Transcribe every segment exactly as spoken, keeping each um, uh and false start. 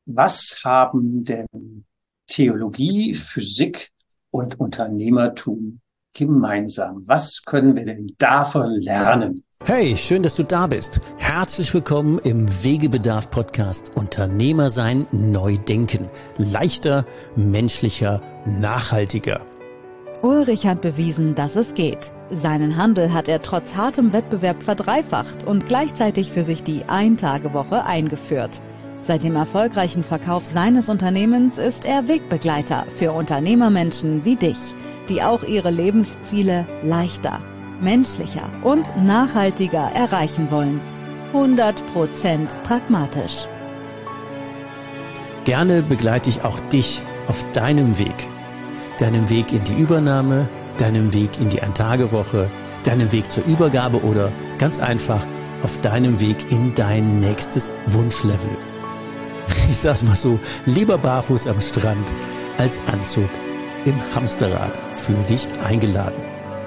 Was haben denn Theologie, Physik und Unternehmertum gemeinsam? Was können wir denn davon lernen? Hey, schön, dass du da bist. Herzlich willkommen im Wegebedarf-Podcast Unternehmer sein, neu denken. Leichter, menschlicher, nachhaltiger. Ulrich hat bewiesen, dass es geht. Seinen Handel hat er trotz hartem Wettbewerb verdreifacht und gleichzeitig für sich die Ein-Tage-Woche eingeführt. Seit dem erfolgreichen Verkauf seines Unternehmens ist er Wegbegleiter für Unternehmermenschen wie dich, die auch ihre Lebensziele leichter, menschlicher und nachhaltiger erreichen wollen. hundert Prozent pragmatisch. Gerne begleite ich auch dich auf deinem Weg. Deinem Weg in die Übernahme, deinem Weg in die Ein-Tage-Woche, deinem Weg zur Übergabe oder ganz einfach auf deinem Weg in dein nächstes Wunschlevel. Ich sag's mal so, lieber barfuß am Strand als Anzug im Hamsterrad. Fühl dich eingeladen.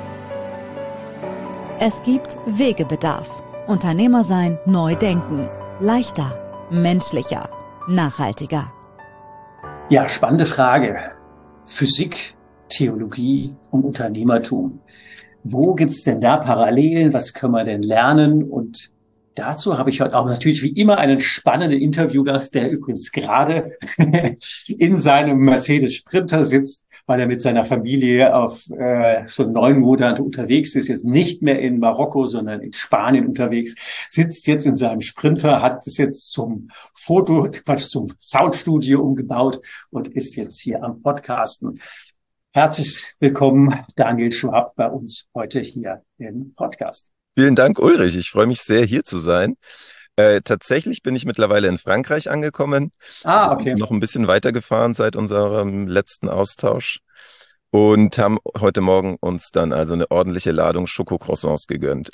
Es gibt Wegebedarf. Unternehmer sein, neu denken. Leichter, menschlicher, nachhaltiger. Ja, spannende Frage. Physik, Theologie und Unternehmertum. Wo gibt's denn da Parallelen? Was können wir denn lernen? Und dazu habe ich heute auch natürlich wie immer einen spannenden Interviewgast, der übrigens gerade in seinem Mercedes Sprinter sitzt, weil er mit seiner Familie auf äh, schon neun Monate unterwegs ist, jetzt nicht mehr in Marokko, sondern in Spanien unterwegs, sitzt jetzt in seinem Sprinter, hat es jetzt zum Foto, Quatsch, zum Soundstudio umgebaut und ist jetzt hier am Podcasten. Herzlich willkommen, Daniel Schwab, bei uns heute hier im Podcast. Vielen Dank, Ulrich. Ich freue mich sehr, hier zu sein. Äh, tatsächlich bin ich mittlerweile in Frankreich angekommen. Ah, okay. Noch ein bisschen weitergefahren seit unserem letzten Austausch und haben heute Morgen uns dann also eine ordentliche Ladung Schokocroissants gegönnt.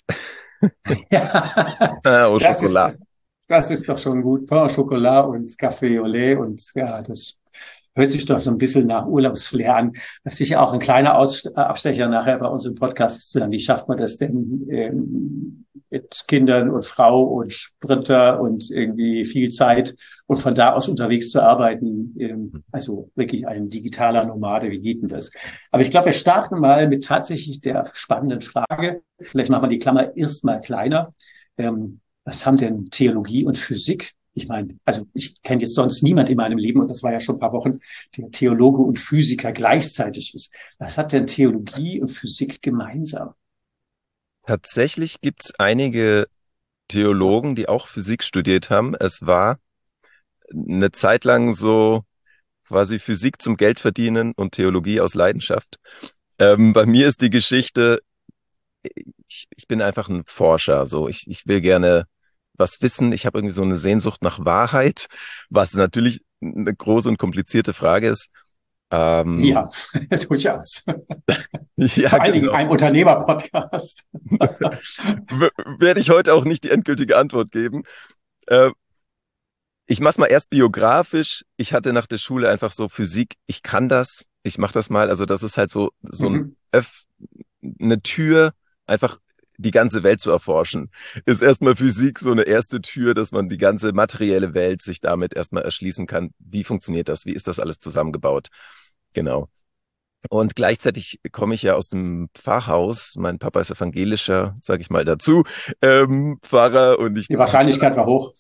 Ja, Ah, au das ist, Chocolat. das ist doch schon gut. Pain au Chocolat und Café au lait und ja, das hört sich doch so ein bisschen nach Urlaubsflair an. Das ist sicher auch ein kleiner Aus Abstecher nachher bei uns im Podcast ist zu sagen, wie schafft man das denn ähm, mit Kindern und Frau und Sprinter und irgendwie viel Zeit und von da aus unterwegs zu arbeiten. Ähm, also wirklich ein digitaler Nomade, wie geht denn das? Aber ich glaube, wir starten mal mit tatsächlich der spannenden Frage. Vielleicht machen wir die Klammer erst mal kleiner. Ähm, was haben denn Theologie und Physik? Ich meine, also ich kenne jetzt sonst niemand in meinem Leben, und das war ja schon ein paar Wochen, der Theologe und Physiker gleichzeitig ist. Was hat denn Theologie und Physik gemeinsam? Tatsächlich gibt es einige Theologen, die auch Physik studiert haben. Es war eine Zeit lang so quasi Physik zum Geldverdienen und Theologie aus Leidenschaft. Ähm, bei mir ist die Geschichte, ich, ich bin einfach ein Forscher. So, ich, ich will gerne was wissen. Ich habe irgendwie so eine Sehnsucht nach Wahrheit, was natürlich eine große und komplizierte Frage ist. Ähm, Ja, durchaus. ja, Vor allen Dingen genau. ein Unternehmer-Podcast. W- Werde ich heute auch nicht die endgültige Antwort geben. Äh, ich mach's mal erst biografisch. Ich hatte nach der Schule einfach so Physik. Ich kann das. Ich mach das mal. Also das ist halt so so ein Mhm. Öff, eine Tür, einfach die ganze Welt zu erforschen. Ist erstmal Physik so eine erste Tür, dass man die ganze materielle Welt sich damit erstmal erschließen kann. Wie funktioniert das? Wie ist das alles zusammengebaut? Genau. Und gleichzeitig komme ich ja aus dem Pfarrhaus. Mein Papa ist evangelischer, sage ich mal dazu, ähm, Pfarrer und ich Die Wahrscheinlichkeit war hoch.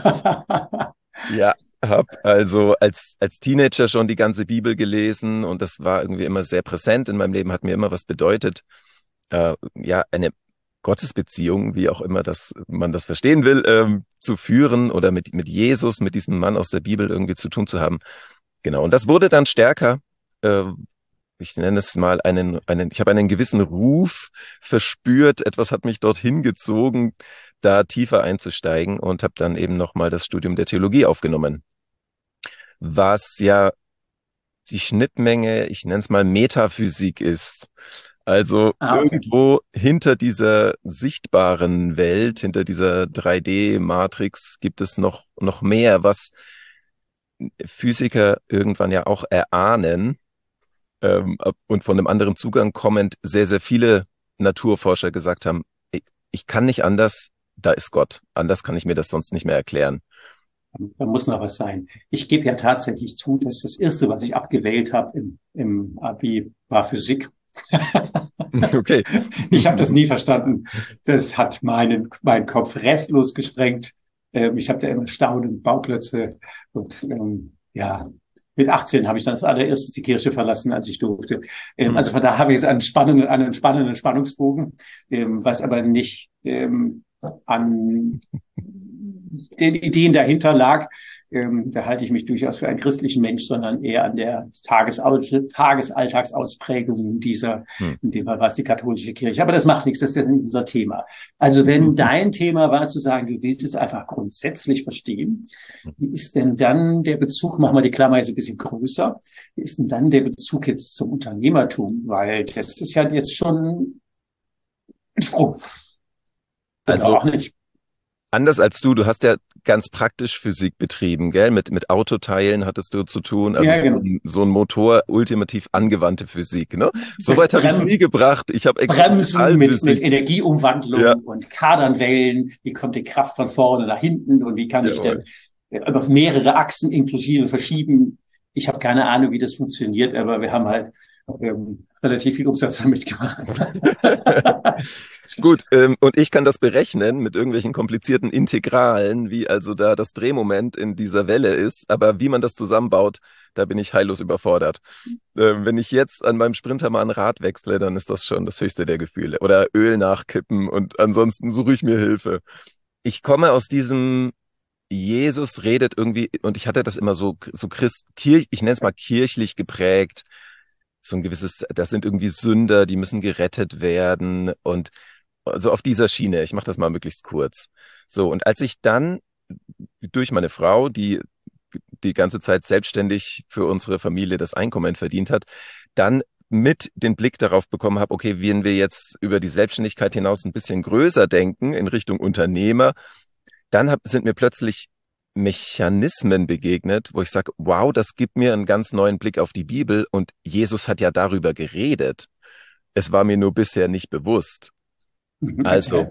ja, habe also als als Teenager schon die ganze Bibel gelesen und das war irgendwie immer sehr präsent in meinem Leben, hat mir immer was bedeutet. Äh, ja, eine Gottesbeziehung, wie auch immer das man das verstehen will, ähm, zu führen oder mit mit Jesus, mit diesem Mann aus der Bibel irgendwie zu tun zu haben. Genau. Und das wurde dann stärker. Äh, ich nenne es mal einen einen. Ich habe einen gewissen Ruf verspürt. Etwas hat mich dorthin gezogen, da tiefer einzusteigen und habe dann eben noch mal das Studium der Theologie aufgenommen, was ja die Schnittmenge, ich nenne es mal Metaphysik ist. Also Ah, okay. irgendwo hinter dieser sichtbaren Welt, hinter dieser drei D-Matrix gibt es noch, noch mehr, was Physiker irgendwann ja auch erahnen, ähm, und von einem anderen Zugang kommend sehr, sehr viele Naturforscher gesagt haben, ich, ich kann nicht anders, da ist Gott. Anders kann ich mir das sonst nicht mehr erklären. Da muss noch was sein. Ich gebe ja tatsächlich zu, dass das Erste, was ich abgewählt habe im, im Abi, war Physik. Okay. Ich habe das nie verstanden. Das hat meinen, meinen Kopf restlos gesprengt. Ähm, ich habe da immer staunend Bauklötze. Und ähm, ja, mit achtzehn habe ich dann als allererstes die Kirche verlassen, als ich durfte. Ähm, Mhm. also von da habe ich jetzt einen spannenden, einen spannenden Spannungsbogen, ähm, was aber nicht ähm, an den Ideen dahinter lag. Ähm, da halte ich mich durchaus für einen christlichen Mensch, sondern eher an der Tagesall Tagesalltagsausprägung dieser, Mhm. in dem Fall war es die katholische Kirche. Aber das macht nichts, das ist ja nicht unser Thema. Also wenn dein Thema war zu sagen, du willst es einfach grundsätzlich verstehen, wie ist denn dann der Bezug, machen wir die Klammer jetzt ein bisschen größer, wie ist denn dann der Bezug jetzt zum Unternehmertum? Weil das ist ja jetzt schon ein Sprung. Oder Also auch nicht. anders als du, du hast ja ganz praktisch Physik betrieben, gell? Mit, mit Autoteilen hattest du zu tun, also Ja, so genau. ein, so ein Motor, ultimativ angewandte Physik, ne? Soweit habe ich es Brem nie gebracht. Ich habe Bremsen mit, mit Experimentalphysik. Energieumwandlung Ja, und Kardanwellen. Wie kommt die Kraft von vorne nach hinten und wie kann ich jawohl. denn über mehrere Achsen inklusive verschieben? Ich habe keine Ahnung, wie das funktioniert, aber wir haben halt ähm, relativ viel Umsatz damit gemacht. Gut, ähm, und ich kann das berechnen mit irgendwelchen komplizierten Integralen, wie also da das Drehmoment in dieser Welle ist. Aber wie man das zusammenbaut, da bin ich heillos überfordert. Ähm, wenn ich jetzt an meinem Sprinter mal ein Rad wechsle, dann ist das schon das höchste der Gefühle. Oder Öl nachkippen und ansonsten suche ich mir Hilfe. Ich komme aus diesem Jesus redet irgendwie, und ich hatte das immer so, so Christ, Kirch, ich nenne es mal kirchlich geprägt. So ein gewisses, das sind irgendwie Sünder, die müssen gerettet werden und so auf dieser Schiene. Ich mache das mal möglichst kurz. So, und als ich dann durch meine Frau, die die ganze Zeit selbstständig für unsere Familie das Einkommen verdient hat, dann mit den Blick darauf bekommen habe, okay, wenn wir jetzt über die Selbstständigkeit hinaus ein bisschen größer denken in Richtung Unternehmer, dann hab, sind mir plötzlich Mechanismen begegnet, wo ich sage, wow, das gibt mir einen ganz neuen Blick auf die Bibel und Jesus hat ja darüber geredet. Es war mir nur bisher nicht bewusst. Also,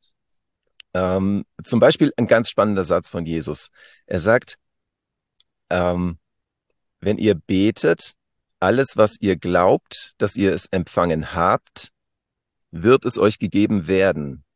ähm, zum Beispiel ein ganz spannender Satz von Jesus. Er sagt, ähm, wenn ihr betet, alles, was ihr glaubt, dass ihr es empfangen habt, wird es euch gegeben werden.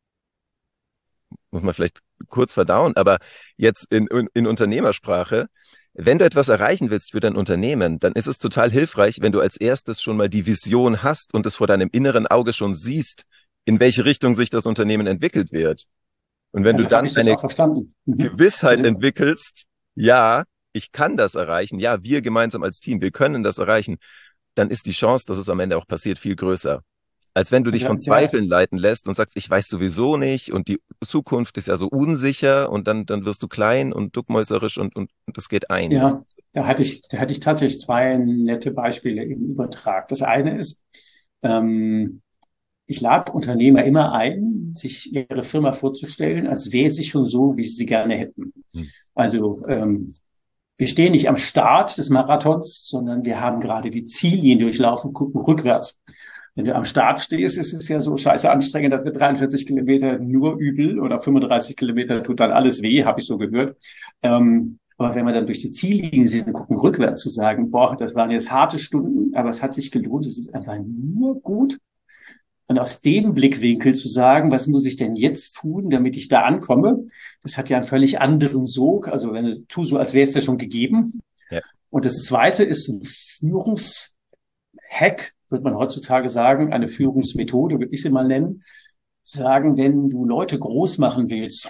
Muss man vielleicht kurz verdauen, aber jetzt in, in, in Unternehmersprache, wenn du etwas erreichen willst für dein Unternehmen, dann ist es total hilfreich, wenn du als erstes schon mal die Vision hast und es vor deinem inneren Auge schon siehst, in welche Richtung sich das Unternehmen entwickelt wird. Und wenn Also du dann habe ich das eine auch verstanden. Mhm. Gewissheit Also, entwickelst, ja, ich kann das erreichen, ja, wir gemeinsam als Team, wir können das erreichen, dann ist die Chance, dass es am Ende auch passiert, viel größer. Als wenn du dich also, von ja, Zweifeln leiten lässt und sagst, ich weiß sowieso nicht und die Zukunft ist ja so unsicher und dann, dann wirst du klein und duckmäuserisch und, und, und das geht ein. ja, da hatte ich, da hatte ich tatsächlich zwei nette Beispiele im Übertrag. Das eine ist, ähm, ich lade Unternehmer immer ein, sich ihre Firma vorzustellen, als wäre sie schon so, wie sie sie gerne hätten. Hm. Also ähm, wir stehen nicht am Start des Marathons, sondern wir haben gerade die Ziellinie durchlaufen, gucken rückwärts. Wenn du am Start stehst, ist es ja so scheiße anstrengend, dass wir dreiundvierzig Kilometer nur übel oder fünfunddreißig Kilometer tut dann alles weh, habe ich so gehört. Ähm, aber wenn wir dann durch die Ziellinie sind und gucken rückwärts, zu sagen, boah, das waren jetzt harte Stunden, aber es hat sich gelohnt, es ist einfach nur gut. Und aus dem Blickwinkel zu sagen, was muss ich denn jetzt tun, damit ich da ankomme, das hat ja einen völlig anderen Sog. Also wenn du tu so, als wäre es ja schon gegeben. Ja. Und das Zweite ist ein Führungshack, würde man heutzutage sagen, eine Führungsmethode, würde ich sie mal nennen. Sagen, wenn du Leute groß machen willst,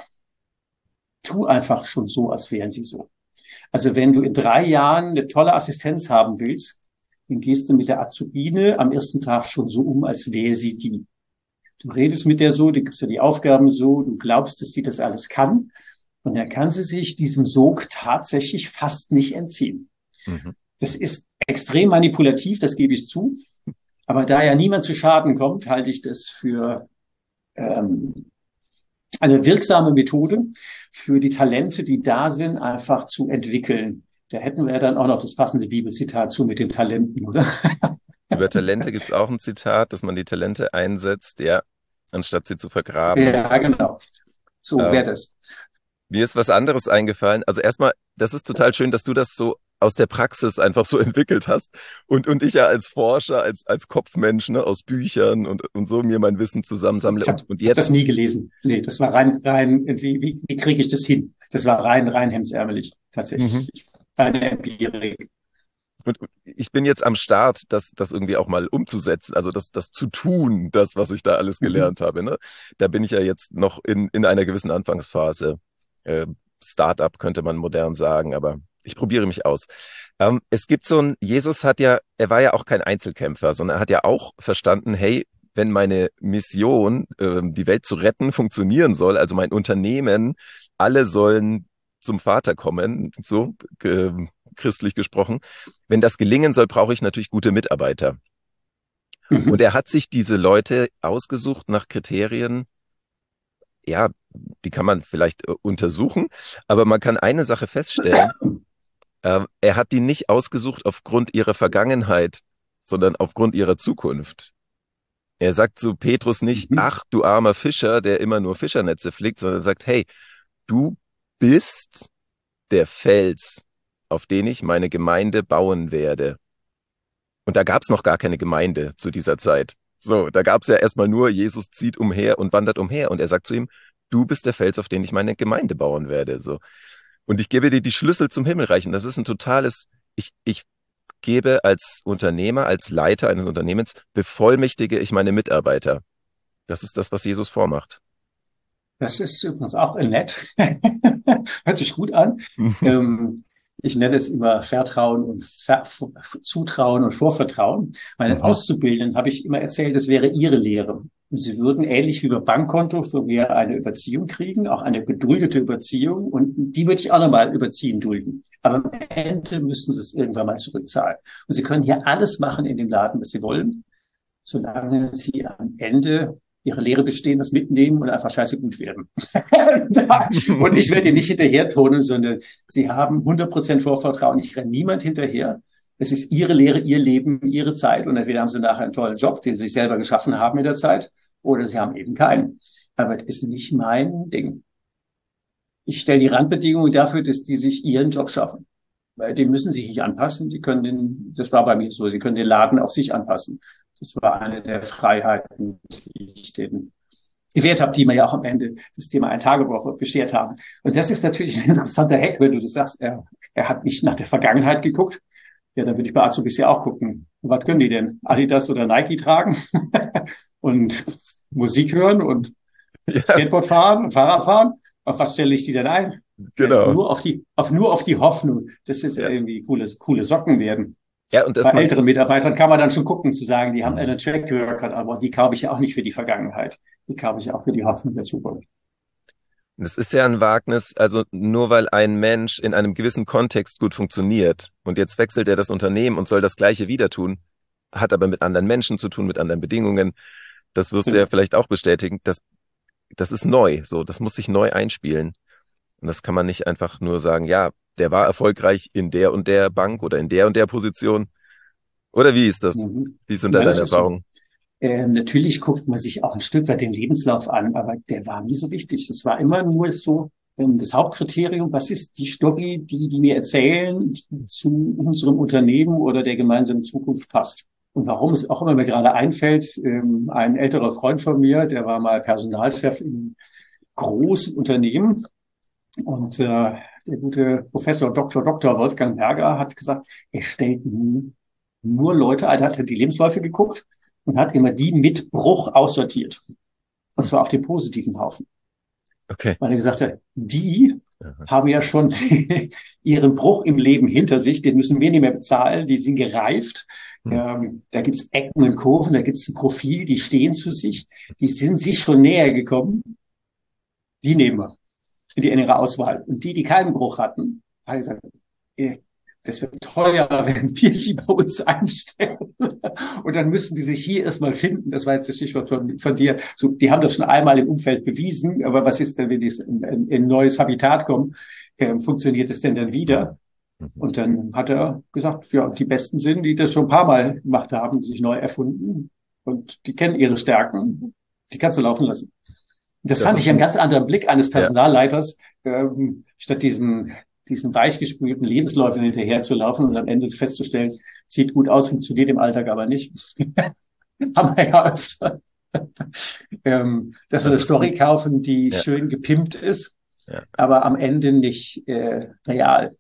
tu einfach schon so, als wären sie so. Also wenn du in drei Jahren eine tolle Assistenz haben willst, dann gehst du mit der Azubine am ersten Tag schon so um, als wäre sie die. Du redest mit der so, du gibst ihr die Aufgaben so, du glaubst, dass sie das alles kann. Und dann kann sie sich diesem Sog tatsächlich fast nicht entziehen. Mhm. Das ist extrem manipulativ, das gebe ich zu. Aber da ja niemand zu Schaden kommt, halte ich das für ähm, eine wirksame Methode für die Talente, die da sind, einfach zu entwickeln. Da hätten wir ja dann auch noch das passende Bibelzitat zu mit den Talenten, oder? Über Talente gibt es auch ein Zitat, dass man die Talente einsetzt, ja, anstatt sie zu vergraben. Ja, genau. So Ähm, wäre das. Mir ist was anderes eingefallen. Also erstmal, das ist total schön, dass du das so aus der Praxis einfach so entwickelt hast und und ich ja als Forscher, als als Kopfmensch, ne, aus Büchern und und so mir mein Wissen zusammensammle Ich habe und und hab das jetzt nie gelesen. Nee, das war rein, rein, wie, wie, wie kriege ich das hin? Das war rein, rein hemdsärmelig, mhm. tatsächlich. Reine Empirik. Und und ich bin jetzt am Start, das das irgendwie auch mal umzusetzen, also das das zu tun, das was ich da alles Mhm. gelernt habe, ne? Da bin ich ja jetzt noch in in einer gewissen Anfangsphase. Äh, Startup könnte man modern sagen, aber ich probiere mich aus. Ähm, es gibt so ein, Jesus hat ja, er war ja auch kein Einzelkämpfer, sondern er hat ja auch verstanden, hey, wenn meine Mission, ähm, die Welt zu retten, funktionieren soll, also mein Unternehmen, alle sollen zum Vater kommen, so äh, christlich gesprochen. Wenn das gelingen soll, brauche ich natürlich gute Mitarbeiter. Und Mhm. er hat sich diese Leute ausgesucht nach Kriterien, ja, die kann man vielleicht äh, untersuchen, aber man kann eine Sache feststellen, äh, er hat die nicht ausgesucht aufgrund ihrer Vergangenheit, sondern aufgrund ihrer Zukunft. Er sagt zu Petrus nicht, Mhm. ach, du armer Fischer, der immer nur Fischernetze flickt, sondern er sagt, hey, du bist der Fels, auf den ich meine Gemeinde bauen werde. Und da gab es noch gar keine Gemeinde zu dieser Zeit. So, da gab es ja erstmal nur, Jesus zieht umher und wandert umher. Und er sagt zu ihm, du bist der Fels, auf den ich meine Gemeinde bauen werde. So. Und ich gebe dir die Schlüssel zum Himmelreich. Und das ist ein totales, ich, ich gebe als Unternehmer, als Leiter eines Unternehmens, bevollmächtige ich meine Mitarbeiter. Das ist das, was Jesus vormacht. Das ist übrigens auch nett. Hört sich gut an. Ähm, ich nenne es immer Vertrauen und Ver Zutrauen und Vorvertrauen. Meinen Mhm. Auszubildenden habe ich immer erzählt, das wäre ihre Lehre. Und sie würden ähnlich wie über Bankkonto für mir eine Überziehung kriegen, auch eine geduldete Überziehung. Und die würde ich auch nochmal überziehen dulden. Aber am Ende müssen sie es irgendwann mal zurückzahlen. Und sie können hier alles machen in dem Laden, was sie wollen, solange sie am Ende ihre Lehre bestehen, das mitnehmen und einfach scheiße gut werden. Und ich werde ihr nicht hinterher turnen, sondern sie haben hundert Prozent Vorvertrauen. Ich renne niemand hinterher. Es ist ihre Lehre, ihr Leben, ihre Zeit. Und entweder haben sie nachher einen tollen Job, den sie sich selber geschaffen haben in der Zeit, oder sie haben eben keinen. Aber das ist nicht mein Ding. Ich stelle die Randbedingungen dafür, dass die sich ihren Job schaffen. Weil dem müssen sie sich nicht anpassen. Die können den, das war bei mir so, sie können den Laden auf sich anpassen. Das war eine der Freiheiten, die ich denen gewährt habe, die mir ja auch am Ende das Thema Ein-Tage-Woche beschert haben. Und das ist natürlich ein interessanter Hack, wenn du das sagst, er, er hat nicht nach der Vergangenheit geguckt. Ja, dann würde ich bei Azubis ja auch gucken. Was können die denn? Adidas oder Nike tragen? Und Musik hören und Ja, Skateboard fahren und Fahrrad fahren? Auf was stelle ich die denn ein? Ja, genau. nur auf die, auf, nur auf die Hoffnung, dass es Ja. irgendwie coole, coole Socken werden. Ja, und Bei das macht, älteren Mitarbeitern kann man dann schon gucken, zu sagen, die haben mhm. einen Track Record, aber die kaufe ich ja auch nicht für die Vergangenheit. Die kaufe ich auch für die Hoffnung der Zukunft. Das ist ja ein Wagnis, also nur weil ein Mensch in einem gewissen Kontext gut funktioniert und jetzt wechselt er das Unternehmen und soll das Gleiche wieder tun, hat aber mit anderen Menschen zu tun, mit anderen Bedingungen. Das wirst du ja vielleicht auch bestätigen. Das, das ist neu, so, das muss sich neu einspielen. Und das kann man nicht einfach nur sagen, ja, der war erfolgreich in der und der Bank oder in der und der Position. Oder wie ist das? Mhm. Wie sind da Ja, deine das ist so. Erfahrungen? Ähm, natürlich guckt man sich auch ein Stück weit den Lebenslauf an, aber der war nie so wichtig. Das war immer nur so ähm, das Hauptkriterium. Was ist die Story, die die mir erzählen, die zu unserem Unternehmen oder der gemeinsamen Zukunft passt? Und warum es auch immer mir gerade einfällt, ähm, ein älterer Freund von mir, der war mal Personalchef in einem großen Unternehmen und äh, der gute Professor Doktor Doktor Wolfgang Berger hat gesagt, er stellt nur Leute, also hat er die Lebensläufe geguckt und hat immer die mit Bruch aussortiert. Und zwar auf den positiven Haufen. Okay. Weil er gesagt hat, die Aha. haben ja schon ihren Bruch im Leben hinter sich, den müssen wir nicht mehr bezahlen, die sind gereift. Hm. Ähm, da gibt's Ecken und Kurven, da gibt's ein Profil, die stehen zu sich, die sind sich schon näher gekommen. Die nehmen wir in die engere Auswahl. Und die, die keinen Bruch hatten, haben gesagt, eh, das wird teuer, wenn wir die bei uns einstellen. Und dann müssen die sich hier erstmal finden. Das war jetzt das Stichwort von, von dir. So, die haben das schon einmal im Umfeld bewiesen. Aber was ist denn, wenn die in, in, in ein neues Habitat kommen? Ähm, funktioniert es denn dann wieder? Mhm. Und dann hat er gesagt, ja, die Besten sind, die das schon ein paar Mal gemacht haben, sich neu erfunden. Und die kennen ihre Stärken. Die kannst du laufen lassen. Das, Das fand ist ich einen ein, ganz anderen Blick eines ja, Personalleiters, ähm, statt diesen, diesen weichgespülten Lebensläufen hinterher zu laufen und am Ende festzustellen, sieht gut aus, funktioniert im Alltag aber nicht. Haben wir ja öfter. ähm, dass wir eine Das ist, Story kaufen, die ja, schön gepimpt ist, ja. aber am Ende nicht äh, real.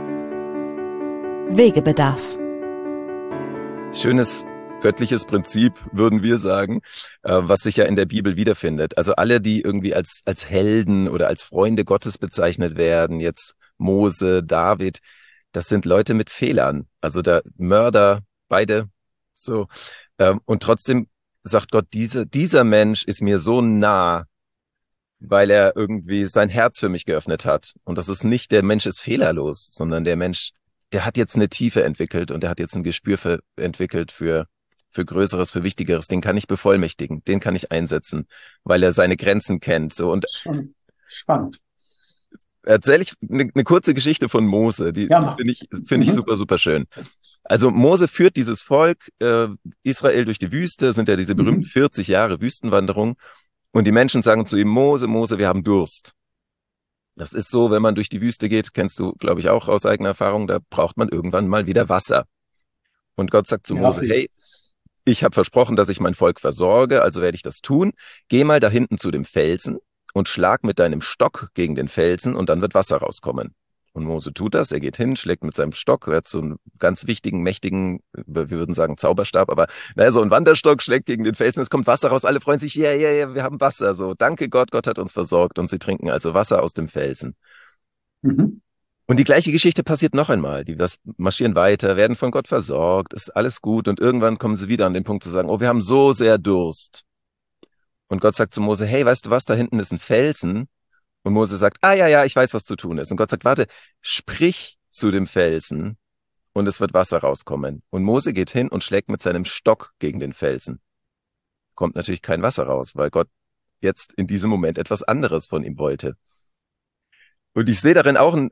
Wegebedarf. Schönes göttliches Prinzip, würden wir sagen, äh, was sich ja in der Bibel wiederfindet. Also alle, die irgendwie als, als Helden oder als Freunde Gottes bezeichnet werden, jetzt Mose, David, das sind Leute mit Fehlern. Also der Mörder, beide so. Ähm, und trotzdem sagt Gott, diese, dieser Mensch ist mir so nah, weil er irgendwie sein Herz für mich geöffnet hat. Und das ist nicht, der Mensch ist fehlerlos, sondern der Mensch, der hat jetzt eine Tiefe entwickelt und der hat jetzt ein Gespür für, entwickelt für, für Größeres, für Wichtigeres. Den kann ich bevollmächtigen, den kann ich einsetzen, weil er seine Grenzen kennt. So, und Schon spannend. erzähle ich eine, eine kurze Geschichte von Mose, die, Ja, die mach. finde ich, finde ich Mhm. super, super schön. Also Mose führt dieses Volk äh, Israel durch die Wüste, sind ja diese berühmten Mhm. vierzig Jahre Wüstenwanderung. Und die Menschen sagen zu ihm, Mose, Mose, wir haben Durst. Das ist so, wenn man durch die Wüste geht, kennst du, glaube ich, auch aus eigener Erfahrung, da braucht man irgendwann mal wieder Wasser. Und Gott sagt zu Ja, Mose, viel. hey, ich habe versprochen, dass ich mein Volk versorge, also werde ich das tun. Geh mal da hinten zu dem Felsen und schlag mit deinem Stock gegen den Felsen und dann wird Wasser rauskommen. Und Mose tut das, er geht hin, schlägt mit seinem Stock, er hat so einen ganz wichtigen, mächtigen, wir würden sagen Zauberstab, aber naja, so ein Wanderstock, schlägt gegen den Felsen, es kommt Wasser raus, alle freuen sich, ja, ja, ja, wir haben Wasser, so, danke Gott, Gott hat uns versorgt und sie trinken also Wasser aus dem Felsen. Mhm. Und die gleiche Geschichte passiert noch einmal, die das marschieren weiter, werden von Gott versorgt, ist alles gut und irgendwann kommen sie wieder an den Punkt zu sagen, oh, wir haben so sehr Durst. Und Gott sagt zu Mose, hey, weißt du was, da hinten ist ein Felsen. Und Mose sagt, ah ja, ja, ich weiß, was zu tun ist. Und Gott sagt, warte, sprich zu dem Felsen und es wird Wasser rauskommen. Und Mose geht hin und schlägt mit seinem Stock gegen den Felsen. Kommt natürlich kein Wasser raus, weil Gott jetzt in diesem Moment etwas anderes von ihm wollte. Und ich sehe darin auch eine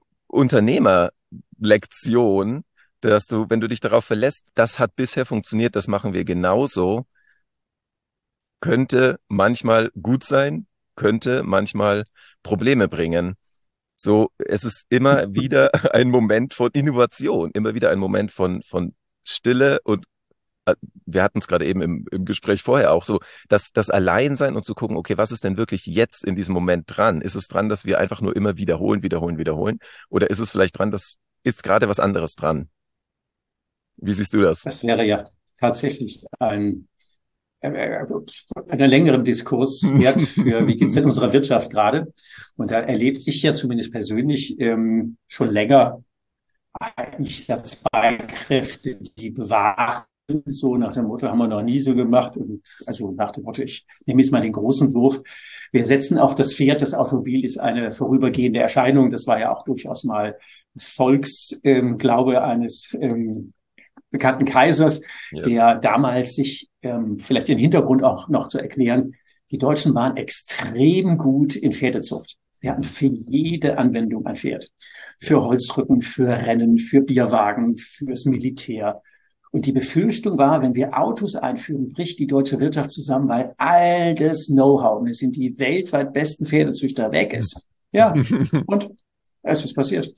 Unternehmerlektion, dass du, wenn du dich darauf verlässt, das hat bisher funktioniert, das machen wir genauso, könnte manchmal gut sein, könnte manchmal Probleme bringen. So, es ist immer wieder ein Moment von Innovation, immer wieder ein Moment von, von Stille und äh, wir hatten es gerade eben im, im Gespräch vorher auch so, dass das Alleinsein und zu gucken, okay, was ist denn wirklich jetzt in diesem Moment dran? Ist es dran, dass wir einfach nur immer wiederholen, wiederholen, wiederholen? Oder ist es vielleicht dran, dass ist gerade was anderes dran? Wie siehst du das? Das wäre ja tatsächlich ein einen längeren Diskurs wert für, wie geht's denn unserer Wirtschaft gerade? Und da erlebe ich ja zumindest persönlich ähm, schon länger eigentlich ja zwei Kräfte, die bewahren, so nach dem Motto, haben wir noch nie so gemacht. Und also nach dem Motto, ich nehme jetzt mal den großen Wurf. Wir setzen auf das Pferd, das Automobil ist eine vorübergehende Erscheinung. Das war ja auch durchaus mal Volksglaube ähm, eines ähm, bekannten Kaisers, Yes. der damals sich, ähm, vielleicht den Hintergrund auch noch zu erklären, die Deutschen waren extrem gut in Pferdezucht. Wir hatten für jede Anwendung ein Pferd. Für Holzrücken, für Rennen, für Bierwagen, fürs Militär. Und die Befürchtung war, wenn wir Autos einführen, bricht die deutsche Wirtschaft zusammen, weil all das Know-how, und es sind die weltweit besten Pferdezüchter, weg ist. Ja, und es ist passiert.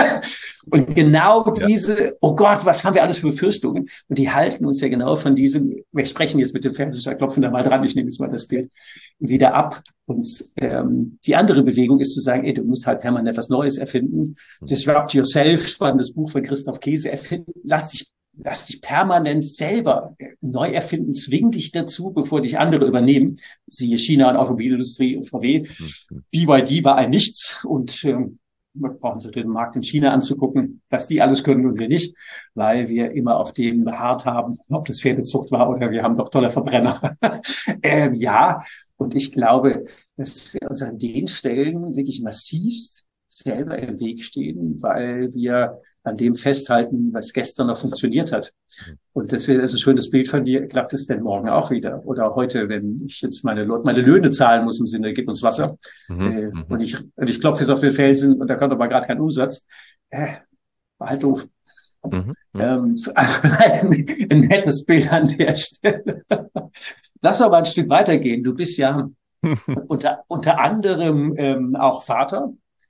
Und genau Ja. diese, oh Gott, was haben wir alles für Befürchtungen? Und die halten uns ja genau von diesem, wir sprechen jetzt mit dem Fernseher, klopfen da mal dran, ich nehme jetzt mal das Bild wieder ab. Und ähm, die andere Bewegung ist zu sagen, ey, du musst halt permanent was Neues erfinden. Disrupt Yourself, spannendes Buch von Christoph Käse, erfinden, lass dich lass dich permanent selber neu erfinden, zwing dich dazu, bevor dich andere übernehmen. Siehe China und Automobilindustrie und V W. B Y D war ein Nichts und ähm, wir brauchen uns den Markt in China anzugucken, was die alles können und wir nicht, weil wir immer auf dem beharrt haben, ob das Pferdezucht war oder wir haben doch tolle Verbrenner. ähm, ja, und ich glaube, dass wir uns an den Stellen wirklich massivst selber im Weg stehen, weil wir an dem festhalten, was gestern noch funktioniert hat. Und deswegen ist ein schönes Bild von dir. Klappt es denn morgen auch wieder? Oder heute, wenn ich jetzt meine, meine Löhne zahlen muss im Sinne, gib uns Wasser. Mhm, äh, mhm. und ich, und ich klopfe jetzt auf den Felsen und da kommt aber gerade kein Umsatz. Äh, war halt doof. Mhm, mhm. Ähm, also ein, ein nettes Bild an der Stelle. Lass aber ein Stück weitergehen. Du bist ja unter, unter anderem ähm, auch Vater.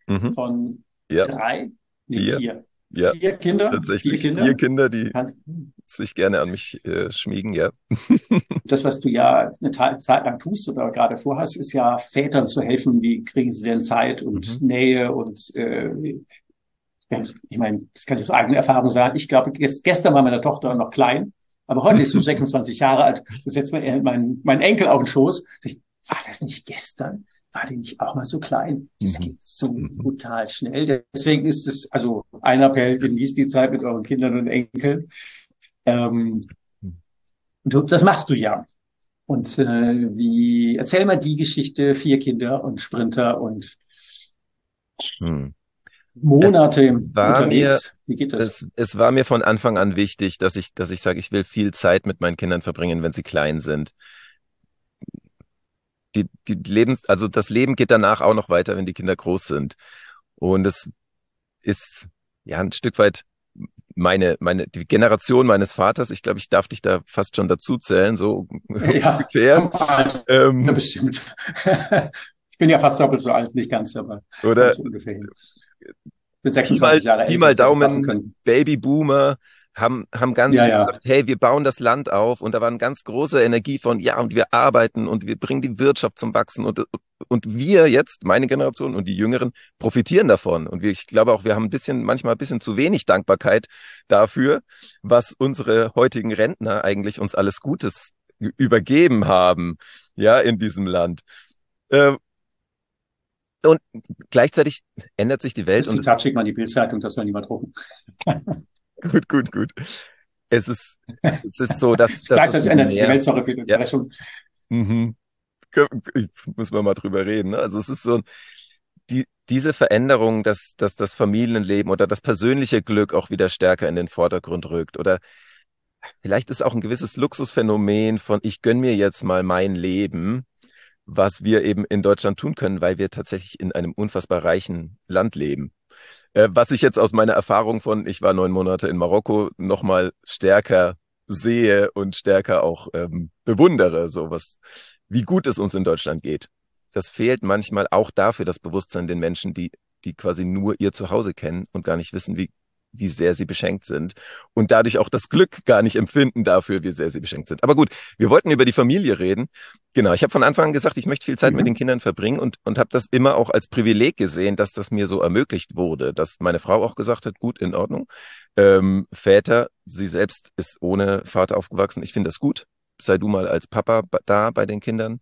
Mhm. von Ja. drei, nee, Vier. vier. Ja. Vier Kinder. Tatsächlich Vier Kinder. vier Kinder, die Kannst- sich gerne an mich äh, schmiegen, ja. Das, was du ja eine Ta- Zeit lang tust oder gerade vorhast, ist ja Vätern zu helfen. Wie kriegen sie denn Zeit und Mhm. Nähe und äh, ja, ich meine, das kann ich aus eigener Erfahrung sagen. Ich glaube, ges- gestern war meine Tochter noch klein, aber heute ist sie sechsundzwanzig Jahre alt. Du setzt mir meinen mein Enkel auf den Schoß. Ich, war das nicht gestern? War die nicht auch mal so klein? Das Mhm. geht so Mhm. brutal schnell. Deswegen ist es, also ein Appell, genießt die Zeit mit euren Kindern und Enkeln. Ähm, du, das machst du ja. Und äh, wie, erzähl mal die Geschichte, vier Kinder und Sprinter und Hm. Es Monate war mir, unterwegs. Wie geht das? es, es war mir von Anfang an wichtig, dass ich, dass ich sage, ich will viel Zeit mit meinen Kindern verbringen, wenn sie klein sind. Die, die Lebens, also das Leben geht danach auch noch weiter, wenn die Kinder groß sind. Und es ist ja ein Stück weit meine, meine, die Generation meines Vaters. Ich glaube, ich darf dich da fast schon dazu zählen, so Ja, ungefähr. ja, Ähm, bestimmt. Ich bin ja fast doppelt so alt, nicht ganz, aber kommt oder so ungefähr hin. Ich bin Pi mal, sechsundzwanzig Jahre Pi älter, mal das hätte passen Daumen, können. Babyboomer haben, haben ganz Ja, viel ja. gesagt, hey, wir bauen das Land auf. Und da war eine ganz große Energie von, ja, und wir arbeiten und wir bringen die Wirtschaft zum Wachsen. Und, und wir jetzt, meine Generation und die Jüngeren, profitieren davon. Und wir, ich glaube auch, wir haben ein bisschen, manchmal ein bisschen zu wenig Dankbarkeit dafür, was unsere heutigen Rentner eigentlich uns alles Gutes übergeben haben, ja, in diesem Land. Ähm, und gleichzeitig ändert sich die Welt Das und es Zitat schickt mal in die Bildzeitung, das soll niemand drucken. gut, gut, gut. Es ist, es ist so, dass, Ich dass weiß, es das ändert sich die mehr, Welt, sorry für die ja, Unterbrechung. mhm. Muss man mal drüber reden, ne? Also es ist so, die, diese Veränderung, dass, dass das Familienleben oder das persönliche Glück auch wieder stärker in den Vordergrund rückt. Oder vielleicht ist auch ein gewisses Luxusphänomen von, ich gönn mir jetzt mal mein Leben, was wir eben in Deutschland tun können, weil wir tatsächlich in einem unfassbar reichen Land leben. Äh, was ich jetzt aus meiner Erfahrung von, ich war neun Monate in Marokko, nochmal stärker sehe und stärker auch ähm, bewundere, so was, wie gut es uns in Deutschland geht. Das fehlt manchmal auch dafür das Bewusstsein den Menschen, die, die quasi nur ihr Zuhause kennen und gar nicht wissen, wie, wie sehr sie beschenkt sind und dadurch auch das Glück gar nicht empfinden dafür, wie sehr sie beschenkt sind. Aber gut, wir wollten über die Familie reden. Genau, ich habe von Anfang an gesagt, ich möchte viel Zeit mit den Mhm. Kindern verbringen und, und habe das immer auch als Privileg gesehen, dass das mir so ermöglicht wurde, dass meine Frau auch gesagt hat, gut, in Ordnung. Ähm, Väter, sie selbst ist ohne Vater aufgewachsen. Ich finde das gut. Sei du mal als Papa ba- da bei den Kindern.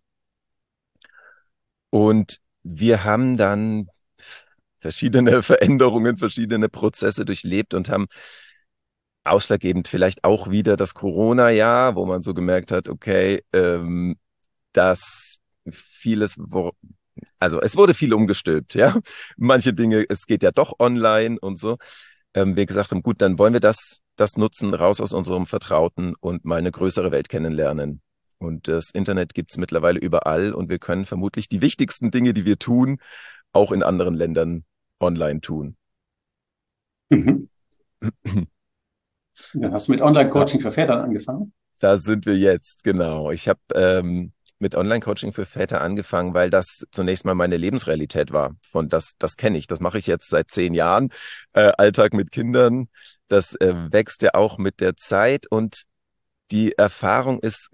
Und wir haben dann verschiedene Veränderungen, verschiedene Prozesse durchlebt und haben ausschlaggebend vielleicht auch wieder das Corona-Jahr, wo man so gemerkt hat, okay, ähm, dass vieles, wo, also es wurde viel umgestülpt, ja. Manche Dinge, es geht ja doch online und so. Ähm, wir gesagt haben, gut, dann wollen wir das, das nutzen, raus aus unserem Vertrauten und mal eine größere Welt kennenlernen. Und das Internet gibt's mittlerweile überall und wir können vermutlich die wichtigsten Dinge, die wir tun, auch in anderen Ländern online tun. Mhm. Dann hast du mit Ja, Online-Coaching für Väter angefangen. da sind wir jetzt, genau. Ich habe ähm, mit Online-Coaching für Väter angefangen, weil das zunächst mal meine Lebensrealität war. Von das, das kenne ich. Das mache ich jetzt seit zehn Jahren. Äh, Alltag mit Kindern. Das äh, wächst ja auch mit der Zeit und die Erfahrung ist,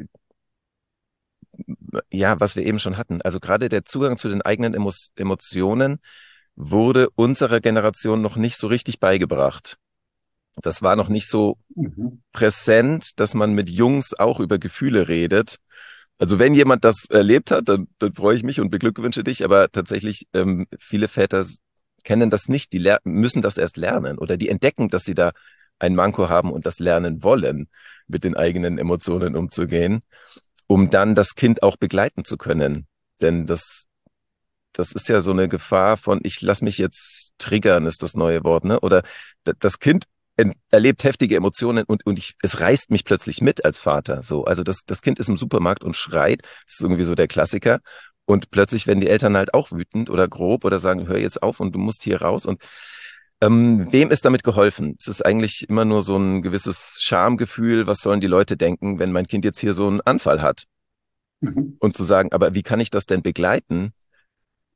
ja, was wir eben schon hatten. Also gerade der Zugang zu den eigenen Emo Emotionen wurde unserer Generation noch nicht so richtig beigebracht. Das war noch nicht so Mhm. präsent, dass man mit Jungs auch über Gefühle redet. Also wenn jemand das erlebt hat, dann, dann freue ich mich und beglückwünsche dich. Aber tatsächlich, ähm, viele Väter kennen das nicht. Die ler- müssen das erst lernen oder die entdecken, dass sie da ein Manko haben und das lernen wollen, mit den eigenen Emotionen umzugehen, um dann das Kind auch begleiten zu können. Denn das, das ist ja so eine Gefahr von, ich lass mich jetzt triggern, ist das neue Wort, ne? Oder d- das Kind en- erlebt heftige Emotionen und, und ich, es reißt mich plötzlich mit als Vater. So, also das, das Kind ist im Supermarkt und schreit. Das ist irgendwie so der Klassiker. Und plötzlich werden die Eltern halt auch wütend oder grob oder sagen, hör jetzt auf und du musst hier raus. Und ähm, wem ist damit geholfen? Es ist eigentlich immer nur so ein gewisses Schamgefühl. Was sollen die Leute denken, wenn mein Kind jetzt hier so einen Anfall hat? Mhm. Und zu sagen, aber wie kann ich das denn begleiten,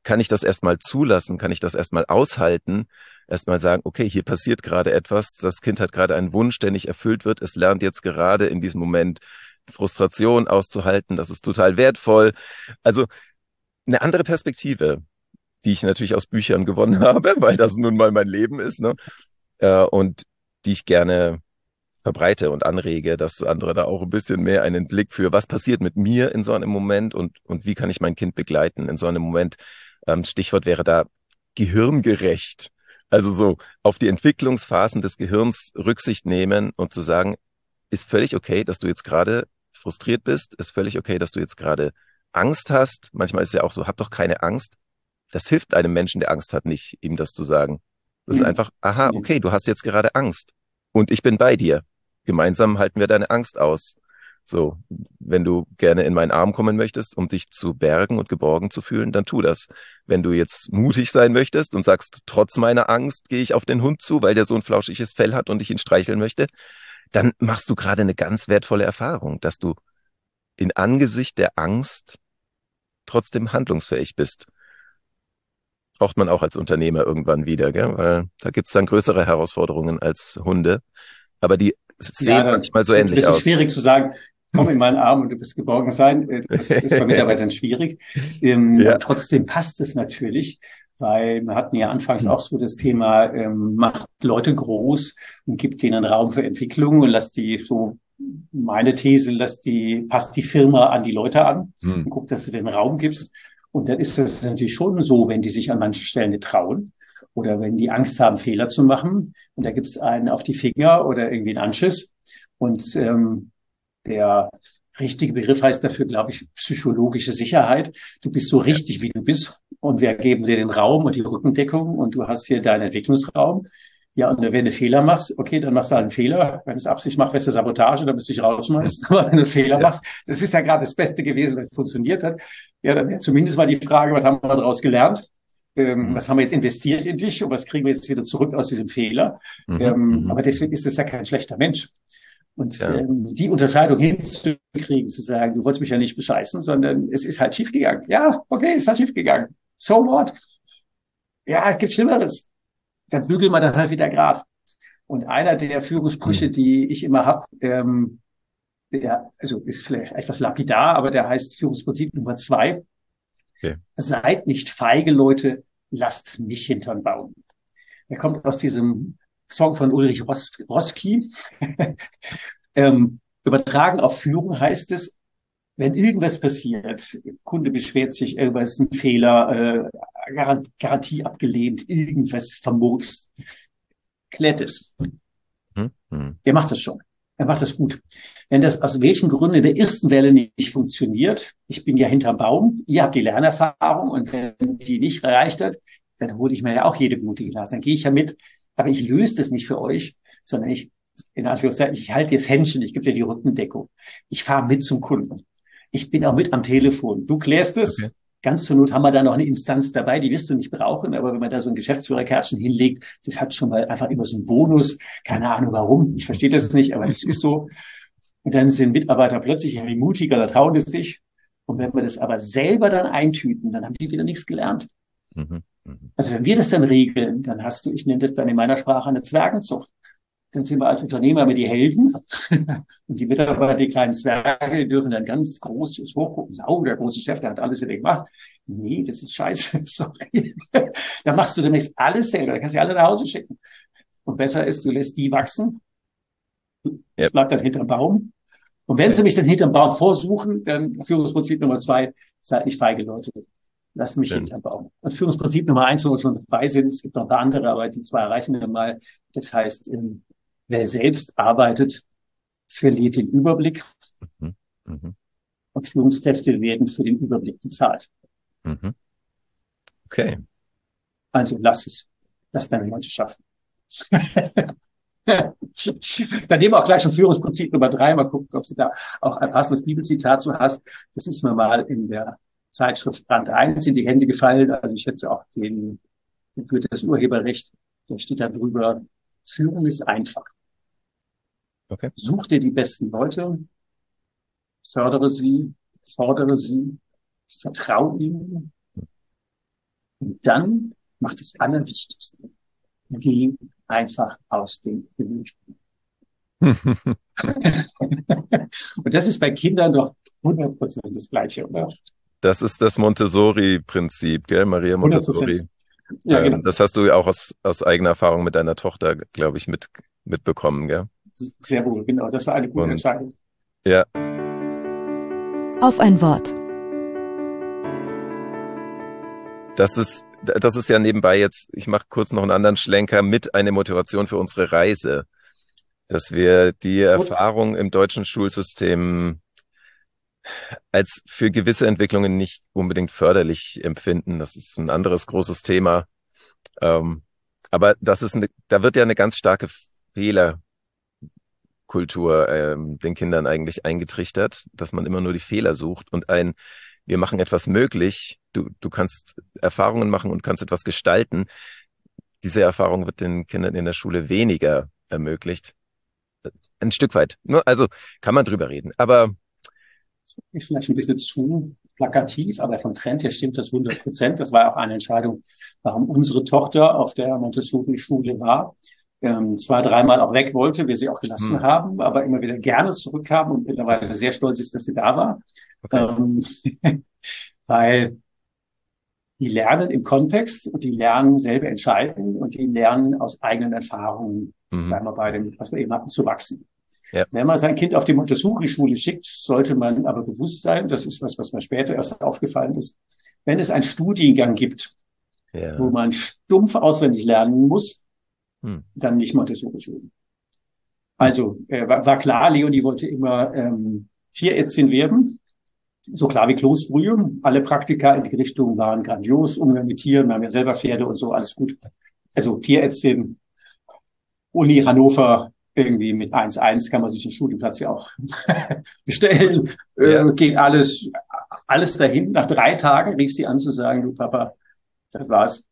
kann ich das erstmal zulassen, kann ich das erstmal aushalten, erstmal sagen, okay, hier passiert gerade etwas, das Kind hat gerade einen Wunsch, der nicht erfüllt wird, es lernt jetzt gerade in diesem Moment Frustration auszuhalten, das ist total wertvoll. Also eine andere Perspektive, die ich natürlich aus Büchern gewonnen habe, weil das nun mal mein Leben ist, ne? Äh, und die ich gerne verbreite und anrege, dass andere da auch ein bisschen mehr einen Blick für, was passiert mit mir in so einem Moment und, und wie kann ich mein Kind begleiten in so einem Moment. Ähm, Stichwort wäre da gehirngerecht. Also so auf die Entwicklungsphasen des Gehirns Rücksicht nehmen und zu sagen, ist völlig okay, dass du jetzt gerade frustriert bist, ist völlig okay, dass du jetzt gerade Angst hast. Manchmal ist es ja auch so, hab doch keine Angst. Das hilft einem Menschen, der Angst hat, nicht, ihm das zu sagen. Das ist einfach, aha, okay, du hast jetzt gerade Angst und ich bin bei dir. Gemeinsam halten wir deine Angst aus. So, wenn du gerne in meinen Arm kommen möchtest, um dich zu bergen und geborgen zu fühlen, dann tu das. Wenn du jetzt mutig sein möchtest und sagst, trotz meiner Angst gehe ich auf den Hund zu, weil der so ein flauschiges Fell hat und ich ihn streicheln möchte, dann machst du gerade eine ganz wertvolle Erfahrung, dass du in Angesicht der Angst trotzdem handlungsfähig bist. Braucht man auch als Unternehmer irgendwann wieder, gell? Weil da gibt's dann größere Herausforderungen als Hunde. Aber die sehen Ja, dann manchmal so ist ähnlich es aus. schwierig zu sagen, komm in meinen Arm und du wirst geborgen sein. Äh, Das ist bei Mitarbeitern schwierig. Ähm, Ja. Und trotzdem passt es natürlich, weil wir hatten ja anfangs auch so das Thema, ähm, macht Leute groß und gibt denen Raum für Entwicklung und lasst die so, meine These, lasst die, passt die Firma an die Leute an Hm. und guckt, dass du den Raum gibst. Und dann ist es natürlich schon so, wenn die sich an manchen Stellen nicht trauen oder wenn die Angst haben, Fehler zu machen. Und da gibt es einen auf die Finger oder irgendwie einen Anschiss. Und ähm, der richtige Begriff heißt dafür, glaube ich, psychologische Sicherheit. Du bist so richtig, wie du bist. Und wir geben dir den Raum und die Rückendeckung und du hast hier deinen Entwicklungsraum. Ja, und wenn du Fehler machst, okay, dann machst du halt einen Fehler. Wenn du es Absicht machst, wärst du Sabotage, dann müsst du dich rausschmeißen. Aber wenn du einen Fehler Ja. machst, das ist ja gerade das Beste gewesen, wenn es funktioniert hat. Ja, dann wäre zumindest mal die Frage, was haben wir daraus gelernt? Ähm, Mhm. was haben wir jetzt investiert in dich und was kriegen wir jetzt wieder zurück aus diesem Fehler? Mhm. Ähm, Mhm. aber deswegen ist es ja kein schlechter Mensch. Und Ja. ähm, die Unterscheidung hinzukriegen, zu sagen, du wolltest mich ja nicht bescheißen, sondern es ist halt schiefgegangen. Ja, okay, ist halt schiefgegangen. So what? Ja, es gibt Schlimmeres. Dann bügeln wir dann halt wieder grad. Und einer der Führungssprüche, Mhm. die ich immer hab, ähm, der, also ist vielleicht etwas lapidar, aber der heißt Führungsprinzip Nummer zwei. Okay. Seid nicht feige, Leute, lasst mich hintern bauen. Der kommt aus diesem Song von Ulrich Ros Roski. ähm, übertragen auf Führung heißt es, wenn irgendwas passiert, Kunde beschwert sich, irgendwas ist ein Fehler, äh, Garant Garantie abgelehnt, irgendwas vermurkst, klärt es. Mhm. Mhm. Er macht das schon. Er macht das gut. Wenn das aus welchen Gründen in der ersten Welle nicht funktioniert, ich bin ja hinterm Baum, ihr habt die Lernerfahrung und wenn die nicht erreicht hat, dann hole ich mir ja auch jede blutige Nase. Dann gehe ich ja mit, aber ich löse das nicht für euch, sondern ich, in Anführungszeichen, ich halte jetzt Händchen, ich gebe dir die Rückendeckung. Ich fahre mit zum Kunden. Ich bin auch mit am Telefon. Du klärst es. Okay. Ganz zur Not haben wir da noch eine Instanz dabei, die wirst du nicht brauchen, aber wenn man da so ein Geschäftsführerkärtchen hinlegt, das hat schon mal einfach immer so einen Bonus. Keine Ahnung warum, ich verstehe das nicht, aber das ist so. Und dann sind Mitarbeiter plötzlich irgendwie mutiger, da trauen sie sich. Und wenn wir das aber selber dann eintüten, dann haben die wieder nichts gelernt. Mhm. Mhm. Also wenn wir das dann regeln, dann hast du, ich nenne das dann in meiner Sprache eine Zwergenzucht. Dann sind wir als Unternehmer mit die Helden und die Mitarbeiter, die kleinen Zwerge, die dürfen dann ganz groß hochgucken. Oh, der große Chef, der hat alles wieder gemacht. Nee, das ist scheiße. Sorry. Da machst du demnächst alles selber. Da kannst du alle nach Hause schicken. Und besser ist, du lässt die wachsen. Ich Yep. bleib dann hinterm Baum. Und wenn sie mich dann hinterm Baum vorsuchen, dann Führungsprinzip Nummer zwei, seid nicht feige, Leute. Lass mich Schön. hinterm Baum. Und Führungsprinzip Nummer eins, wo wir schon dabei sind, es gibt noch ein paar andere, aber die zwei erreichen wir mal. Das heißt, wer selbst arbeitet, verliert den Überblick Mhm. Mhm. und Führungskräfte werden für den Überblick bezahlt. Mhm. Okay. Also lass es. Lass deine Leute schaffen. Dann nehmen wir auch gleich schon Führungsprinzip Nummer drei. Mal gucken, ob du da auch ein passendes Bibelzitat zu hast. Das ist mir mal in der Zeitschrift Brand eins in die Hände gefallen. Also ich schätze auch den, den das Urheberrecht. Da steht da drüber, Führung ist einfach. Okay. Such dir die besten Leute, fördere sie, fordere sie, vertraue ihnen Und dann macht das Allerwichtigste. Geh einfach aus dem Gewöhnlichen. Und das ist bei Kindern doch hundert Prozent das Gleiche, oder? Das ist das Montessori-Prinzip, gell, Maria hundert Prozent. Montessori. Ja, Ähm, genau. das hast du ja auch aus, aus eigener Erfahrung mit deiner Tochter, glaube ich, mit, mitbekommen, gell? Sehr wohl, genau. Das war eine gute Und Entscheidung. ja, Auf ein Wort. das ist, das ist ja nebenbei jetzt, ich mache kurz noch einen anderen Schlenker mit eine Motivation für unsere Reise, dass wir die Erfahrung im deutschen Schulsystem als für gewisse Entwicklungen nicht unbedingt förderlich empfinden. Das ist ein anderes großes Thema. Ähm, aber das ist eine, da wird ja eine ganz starke Fehlerkultur ähm, den Kindern eigentlich eingetrichtert, dass man immer nur die Fehler sucht und ein, wir machen etwas möglich, du, du kannst Erfahrungen machen und kannst etwas gestalten. Diese Erfahrung wird den Kindern in der Schule weniger ermöglicht. Ein Stück weit. Nur, also kann man drüber reden. Aber Ist vielleicht ein bisschen zu plakativ, aber vom Trend her stimmt das hundert Prozent. Das war auch eine Entscheidung, warum unsere Tochter auf der Montessori-Schule war. Ähm, zwei, dreimal auch weg wollte, wir sie auch gelassen hm, haben, aber immer wieder gerne zurückkam und mittlerweile sehr stolz ist, dass sie da war. okay. Ähm, weil die lernen im Kontext und die lernen selber entscheiden und die lernen aus eigenen Erfahrungen, Mhm. bleiben wir bei dem, was wir eben hatten, zu wachsen. Ja. Wenn man sein Kind auf die Montessori-Schule schickt, sollte man aber bewusst sein, das ist was, was mir später erst aufgefallen ist, wenn es einen Studiengang gibt, Ja. wo man stumpf auswendig lernen muss, Hm. dann nicht Montessori-Schulen. Also äh, war, war klar, Leonie wollte immer ähm, Tierärztin werden, so klar wie Kloßbrühe. Alle Praktika in die Richtung waren grandios, Umgang mit Tieren, wir haben ja selber Pferde und so, alles gut. Also Tierärztin, Uni Hannover, irgendwie mit eins eins kann man sich den Studienplatz ja auch bestellen. Ja. Äh, geht alles, alles dahin. Nach drei Tagen rief sie an zu sagen, du Papa, das war's.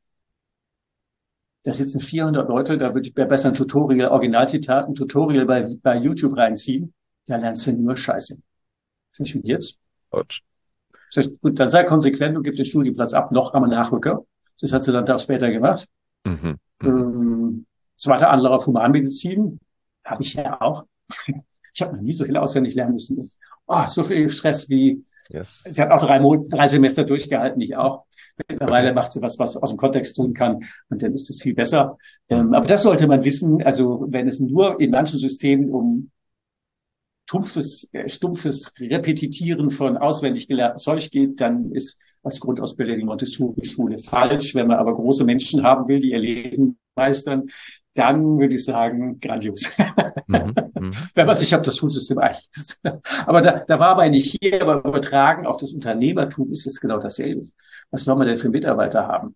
Da sitzen vierhundert Leute, da würde ich besser ein Tutorial, Originalzitat, ein Tutorial bei, bei YouTube reinziehen. Da lernst du nur Scheiße. Was ist denn jetzt? Autsch. Das heißt, gut, dann sei konsequent und gib den Studienplatz ab, noch am Nachrücker. Das hat sie dann Tag später gemacht. Mhm. Mhm. Ähm, zweiter Anlauf auf Humanmedizin. Habe ich ja auch. Ich habe noch nie so viel auswendig lernen müssen. Oh, so viel Stress wie, Yes. sie hat auch drei, Mon drei Semester durchgehalten, ich auch. Mittlerweile Okay. macht sie was, was aus dem Kontext tun kann. Und dann ist es viel besser. Ähm, aber das sollte man wissen. Also, wenn es nur in manchen Systemen um stumpfes, äh, stumpfes Repetitieren von auswendig gelernten Zeug geht, dann ist als Grundausbilder die Montessori-Schule falsch. Wenn man aber große Menschen haben will, die ihr Leben meistern, dann würde ich sagen, grandios. Mhm. Mhm. Wenn man sich auf das Schulsystem einlässt. Aber da, da war aber nicht hier, aber übertragen auf das Unternehmertum ist es genau dasselbe. Was wollen wir denn für Mitarbeiter haben?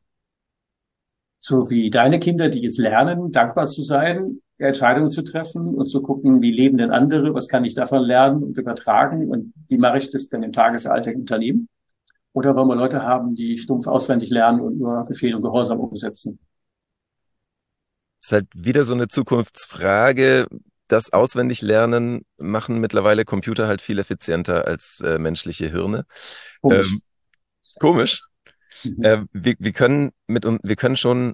So wie deine Kinder, die jetzt lernen, dankbar zu sein, Entscheidungen zu treffen und zu gucken, wie leben denn andere, was kann ich davon lernen und übertragen und wie mache ich das denn im Tagesalltag im Unternehmen? Oder wollen wir Leute haben, die stumpf auswendig lernen und nur Befehl und Gehorsam umsetzen? Ist halt wieder so eine Zukunftsfrage. Das Auswendiglernen machen mittlerweile Computer halt viel effizienter als äh, menschliche Hirne. Komisch. Ähm, komisch. Mhm. Äh, wir, wir können mit uns, wir können schon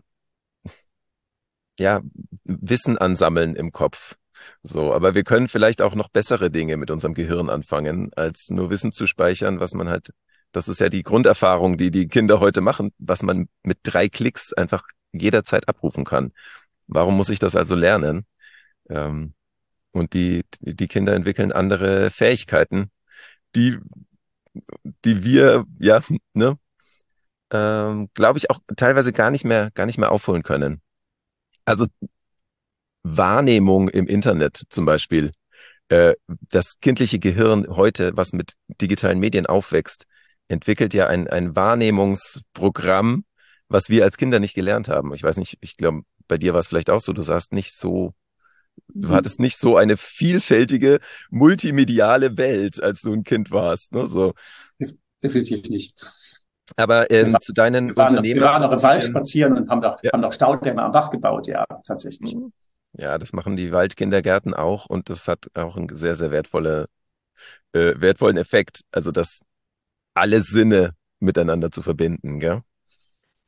ja Wissen ansammeln im Kopf. So, aber wir können vielleicht auch noch bessere Dinge mit unserem Gehirn anfangen, als nur Wissen zu speichern, was man halt, das ist ja die Grunderfahrung, die die Kinder heute machen, was man mit drei Klicks einfach jederzeit abrufen kann. Warum muss ich das also lernen? Ähm, und die, die Kinder entwickeln andere Fähigkeiten, die, die wir, ja, ne, ähm, glaube ich, auch teilweise gar nicht mehr, gar nicht mehr aufholen können. Also Wahrnehmung im Internet zum Beispiel, äh, das kindliche Gehirn heute, was mit digitalen Medien aufwächst, entwickelt ja ein, ein Wahrnehmungsprogramm, was wir als Kinder nicht gelernt haben. Ich weiß nicht, ich glaube, bei dir war es vielleicht auch so, du sahst nicht so, du hattest nicht so eine vielfältige, multimediale Welt, als du ein Kind warst, ne, so. Definitiv nicht. Aber Wir ähm, waren, zu deinen wir waren, wir waren noch im Wald Unternehmer, spazieren und haben doch, ja. haben doch Staudämme am Bach gebaut, ja, tatsächlich. Ja, das machen die Waldkindergärten auch und das hat auch einen sehr, sehr wertvolle, äh, wertvollen Effekt. Also das alle Sinne miteinander zu verbinden, gell?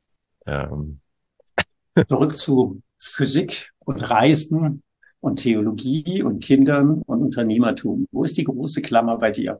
Ähm, Zurück zu Physik und Reisen und Theologie und Kindern und Unternehmertum. Wo ist die große Klammer bei dir?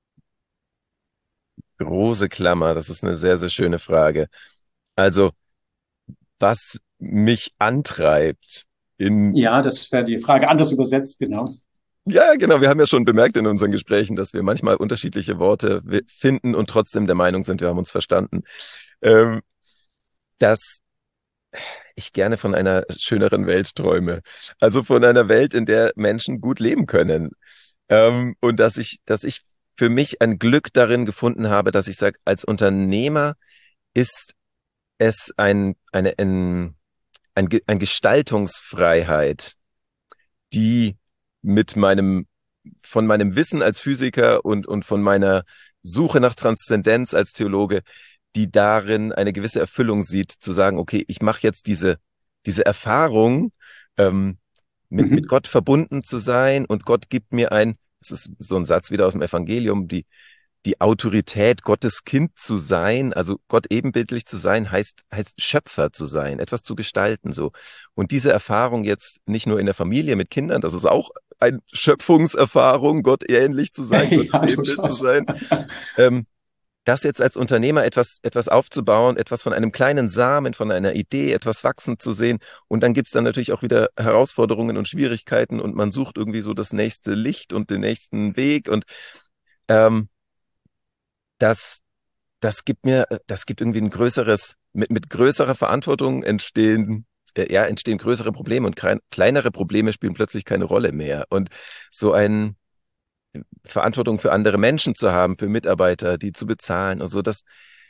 große Klammer, das ist eine sehr, sehr schöne Frage. Also, was mich antreibt in, Ja, das wäre die Frage anders übersetzt, genau. ja, genau, wir haben ja schon bemerkt in unseren Gesprächen, dass wir manchmal unterschiedliche Worte wi- finden und trotzdem der Meinung sind, wir haben uns verstanden. Ähm, dass ich gerne von einer schöneren Welt träume. Also von einer Welt, in der Menschen gut leben können. Ähm, und dass ich, dass ich für mich ein Glück darin gefunden habe, dass ich sage, als Unternehmer ist es ein, eine, ein, ein, Ge- ein Gestaltungsfreiheit, die mit meinem, von meinem Wissen als Physiker und, und von meiner Suche nach Transzendenz als Theologe, die darin eine gewisse Erfüllung sieht, zu sagen, okay, ich mache jetzt diese, diese Erfahrung, ähm, mit, mit Mhm. Gott verbunden zu sein und Gott gibt mir ein, es ist so ein Satz wieder aus dem Evangelium, die, die Autorität, Gottes Kind zu sein, also Gott ebenbildlich zu sein, heißt, heißt Schöpfer zu sein, etwas zu gestalten, so. Und diese Erfahrung jetzt nicht nur in der Familie mit Kindern, das ist auch eine Schöpfungserfahrung, Gott ähnlich zu sein, Gottes Ja, Ebenbild zu durchaus. sein, ähm, das jetzt als Unternehmer etwas, etwas aufzubauen, etwas von einem kleinen Samen, von einer Idee, etwas wachsen zu sehen. Und dann gibt's dann natürlich auch wieder Herausforderungen und Schwierigkeiten und man sucht irgendwie so das nächste Licht und den nächsten Weg. Und ähm, das, das gibt mir, das gibt irgendwie ein größeres, mit, mit größerer Verantwortung entstehen, äh, ja, entstehen größere Probleme und klein, kleinere Probleme spielen plötzlich keine Rolle mehr. Und so ein Verantwortung für andere Menschen zu haben, für Mitarbeiter, die zu bezahlen und so, das,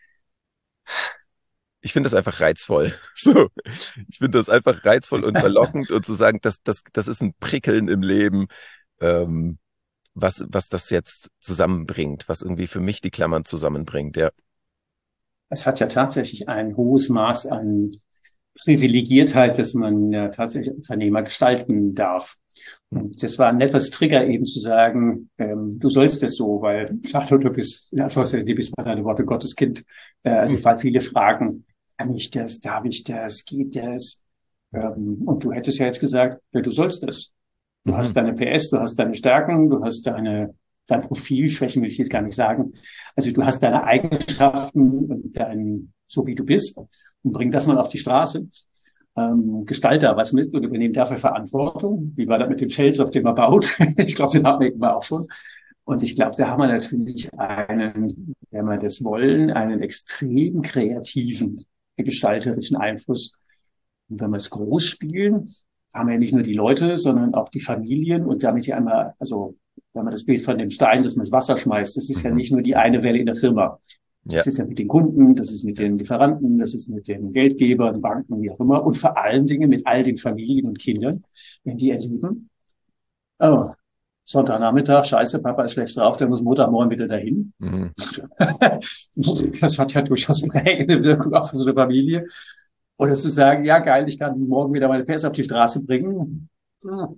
ich finde das einfach reizvoll. So, ich finde das einfach reizvoll und verlockend und zu sagen, das, das, das ist ein Prickeln im Leben, ähm, was, was das jetzt zusammenbringt, was irgendwie für mich die Klammern zusammenbringt, ja. Es hat ja tatsächlich ein hohes Maß an Privilegiertheit, dass man ja tatsächlich Unternehmer gestalten darf. Und das war ein nettes Trigger eben zu sagen, ähm, du sollst es so, weil Charlotte, du bist, in Anführungszeichen, du bist mal deine Worte Gottes Kind. Äh, also weil viele fragen, kann ich das, darf ich das, geht das? Ähm, und du hättest ja jetzt gesagt, ja, du sollst das. Du Mhm. hast deine P S, du hast deine Stärken, du hast deine, dein Profil, Schwächen will ich jetzt gar nicht sagen. Also du hast deine Eigenschaften und dein, so wie du bist und bring das mal auf die Straße. Ähm, gestalte da was mit und übernehme dafür Verantwortung. Wie war das mit dem Fels, auf dem er baut? Ich glaube, den hatten wir immer auch schon. Und ich glaube, da haben wir natürlich einen, wenn wir das wollen, einen extrem kreativen, gestalterischen Einfluss. Und wenn wir es groß spielen, haben wir ja nicht nur die Leute, sondern auch die Familien und damit ja einmal, also wenn man das Bild von dem Stein, das man ins Wasser schmeißt, das ist ja Mhm. nicht nur die eine Welle in der Firma. Ja, Das ist ja mit den Kunden, das ist mit den Lieferanten, das ist mit den Geldgebern, Banken, wie auch immer. Und vor allen Dingen mit all den Familien und Kindern, wenn die erleben, oh, Sonntagnachmittag, scheiße, Papa ist schlecht drauf, der muss Montagmorgen wieder dahin. mhm. Das hat ja durchaus prägende Wirkung auch für so eine Familie. Oder zu sagen, ja geil, ich kann morgen wieder meine P S auf die Straße bringen. Hm,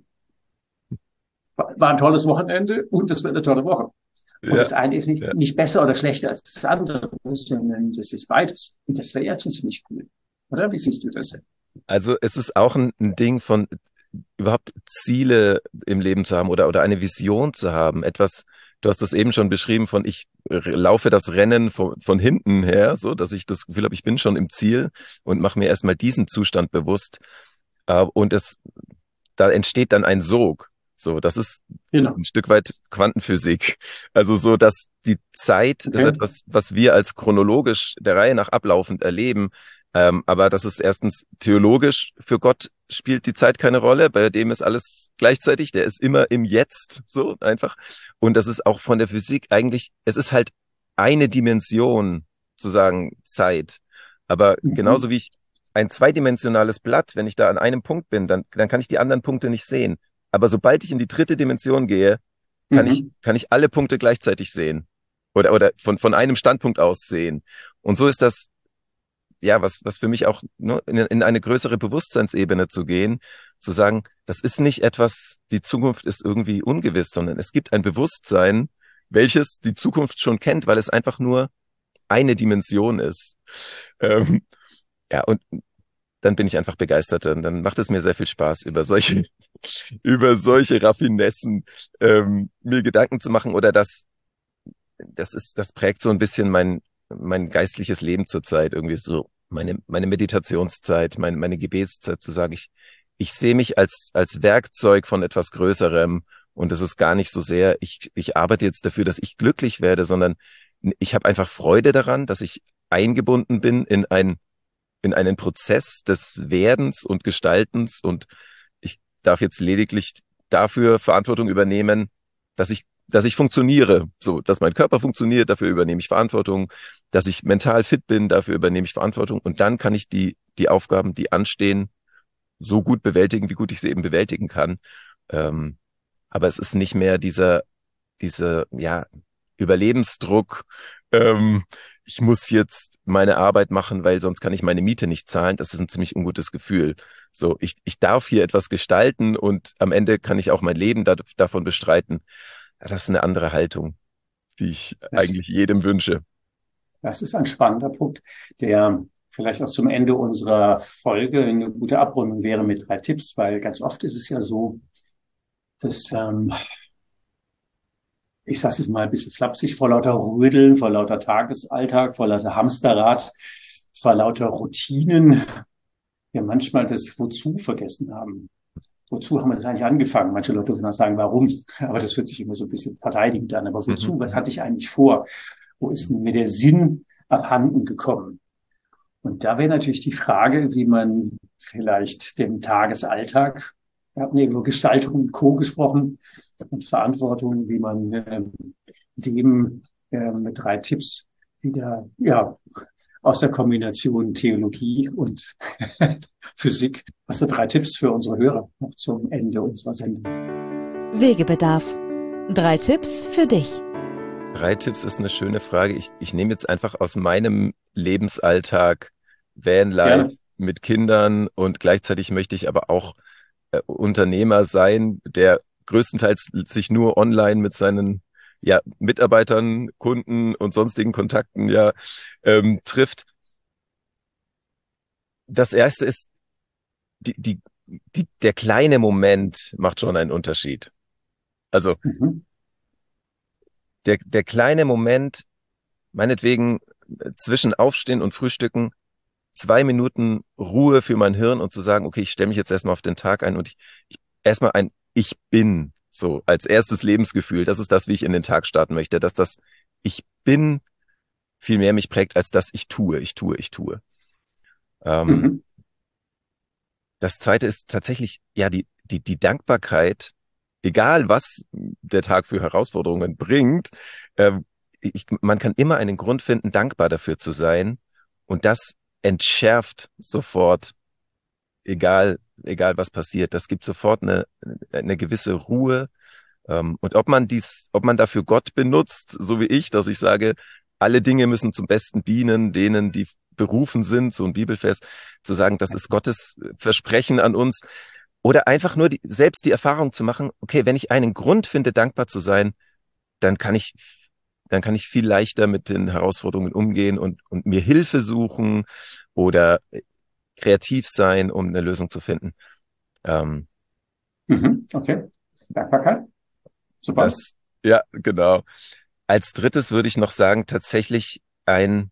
war ein tolles Wochenende und es wird eine tolle Woche. Und Ja, das eine ist nicht, ja. nicht besser oder schlechter als das andere, sondern das ist beides. Und das wäre ja schon ziemlich cool. Oder? Wie siehst du das? Also es ist auch ein, ein Ding von überhaupt Ziele im Leben zu haben oder, oder eine Vision zu haben. Etwas, du hast das eben schon beschrieben von ich r- laufe das Rennen von, von hinten her, so dass ich das Gefühl habe, ich bin schon im Ziel und mache mir erstmal diesen Zustand bewusst. Äh, und es, da entsteht dann ein Sog. So, das ist Genau. ein Stück weit Quantenphysik. Also so, dass die Zeit ist Okay. etwas, was wir als chronologisch der Reihe nach ablaufend erleben. Ähm, aber das ist erstens theologisch. Für Gott spielt die Zeit keine Rolle. Bei dem ist alles gleichzeitig. Der ist immer im Jetzt, so einfach. Und das ist auch von der Physik eigentlich, es ist halt eine Dimension, zu sagen, Zeit. Aber genauso Mhm. wie ich ein zweidimensionales Blatt, wenn ich da an einem Punkt bin, dann, dann kann ich die anderen Punkte nicht sehen. Aber sobald ich in die dritte Dimension gehe, kann ich, Mhm. kann ich alle Punkte gleichzeitig sehen. Oder, oder von, von einem Standpunkt aus sehen. Und so ist das, ja, was, was für mich auch, ne, in, in eine größere Bewusstseinsebene zu gehen, zu sagen, das ist nicht etwas, die Zukunft ist irgendwie ungewiss, sondern es gibt ein Bewusstsein, welches die Zukunft schon kennt, weil es einfach nur eine Dimension ist. Ähm, ja, und dann bin ich einfach begeistert. Und dann macht es mir sehr viel Spaß, über solche, über solche Raffinessen ähm, mir Gedanken zu machen. Oder das, das ist, das prägt so ein bisschen mein, mein geistliches Leben zurzeit. Irgendwie so meine, meine Meditationszeit, meine, meine Gebetszeit, zu sagen, ich, ich sehe mich als, als Werkzeug von etwas Größerem. Und es ist gar nicht so sehr, ich, ich arbeite jetzt dafür, dass ich glücklich werde, sondern ich habe einfach Freude daran, dass ich eingebunden bin in ein in einen Prozess des Werdens und Gestaltens, und ich darf jetzt lediglich dafür Verantwortung übernehmen, dass ich, dass ich funktioniere, so, dass mein Körper funktioniert, dafür übernehme ich Verantwortung, dass ich mental fit bin, dafür übernehme ich Verantwortung, und dann kann ich die, die Aufgaben, die anstehen, so gut bewältigen, wie gut ich sie eben bewältigen kann. Ähm, aber es ist nicht mehr dieser, dieser, ja, Überlebensdruck, ähm, ich muss jetzt meine Arbeit machen, weil sonst kann ich meine Miete nicht zahlen. Das ist ein ziemlich ungutes Gefühl. So, ich, ich darf hier etwas gestalten, und am Ende kann ich auch mein Leben da, davon bestreiten. Das ist eine andere Haltung, die ich Das, eigentlich jedem wünsche. das ist ein spannender Punkt, der vielleicht auch zum Ende unserer Folge eine gute Abrundung wäre mit drei Tipps, weil ganz oft ist es ja so, dass, ähm, ich sage es mal ein bisschen flapsig, vor lauter Rödeln, vor lauter Tagesalltag, vor lauter Hamsterrad, vor lauter Routinen, wir manchmal das Wozu vergessen haben. Wozu haben wir das eigentlich angefangen? Manche Leute würden auch sagen, warum? Aber das hört sich immer so ein bisschen verteidigend an. Aber wozu? Mhm. Was hatte ich eigentlich vor? Wo ist denn mir der Sinn abhanden gekommen? Und da wäre natürlich die Frage, wie man vielleicht den Tagesalltag, wir hatten eben über Gestaltung und Co. gesprochen und Verantwortung, wie man äh, dem äh, mit drei Tipps wieder, ja, aus der Kombination Theologie und Physik. Was sind drei Tipps für unsere Hörer noch zum Ende unserer Sendung? Wegebedarf. Drei Tipps für dich. Drei Tipps ist eine schöne Frage. Ich, ich nehme jetzt einfach aus meinem Lebensalltag Vanlife Gerne. mit Kindern, und gleichzeitig möchte ich aber auch äh, Unternehmer sein, der größtenteils sich nur online mit seinen ja, Mitarbeitern, Kunden und sonstigen Kontakten ja ähm, trifft. Das erste ist, die, die, die, der kleine Moment macht schon einen Unterschied. Also Mhm. der, der kleine Moment, meinetwegen äh, zwischen Aufstehen und Frühstücken, zwei Minuten Ruhe für mein Hirn, und zu sagen, okay, ich stelle mich jetzt erstmal auf den Tag ein, und ich, ich erstmal ein Ich bin, so als erstes Lebensgefühl. Das ist das, wie ich in den Tag starten möchte, dass das Ich bin viel mehr mich prägt, als das Ich tue, ich tue, ich tue. Ähm, Mhm. das zweite ist tatsächlich, ja, die, die, die Dankbarkeit, egal was der Tag für Herausforderungen bringt. Ähm, ich, man kann immer einen Grund finden, dankbar dafür zu sein, und das entschärft sofort, egal, egal was passiert. Das gibt sofort eine, eine gewisse Ruhe. Ähm, und ob man dies, ob man dafür Gott benutzt, so wie ich, dass ich sage, alle Dinge müssen zum Besten dienen, denen, die berufen sind, so ein Bibelvers, zu sagen, das ist Gottes Versprechen an uns. Oder einfach nur die, selbst die Erfahrung zu machen, okay, wenn ich einen Grund finde, dankbar zu sein, dann kann ich, dann kann ich viel leichter mit den Herausforderungen umgehen, und, und mir Hilfe suchen oder kreativ sein, um eine Lösung zu finden. Ähm, Mhm. Okay. Dankbarkeit. Super. das, ja, genau. Als drittes würde ich noch sagen, tatsächlich ein,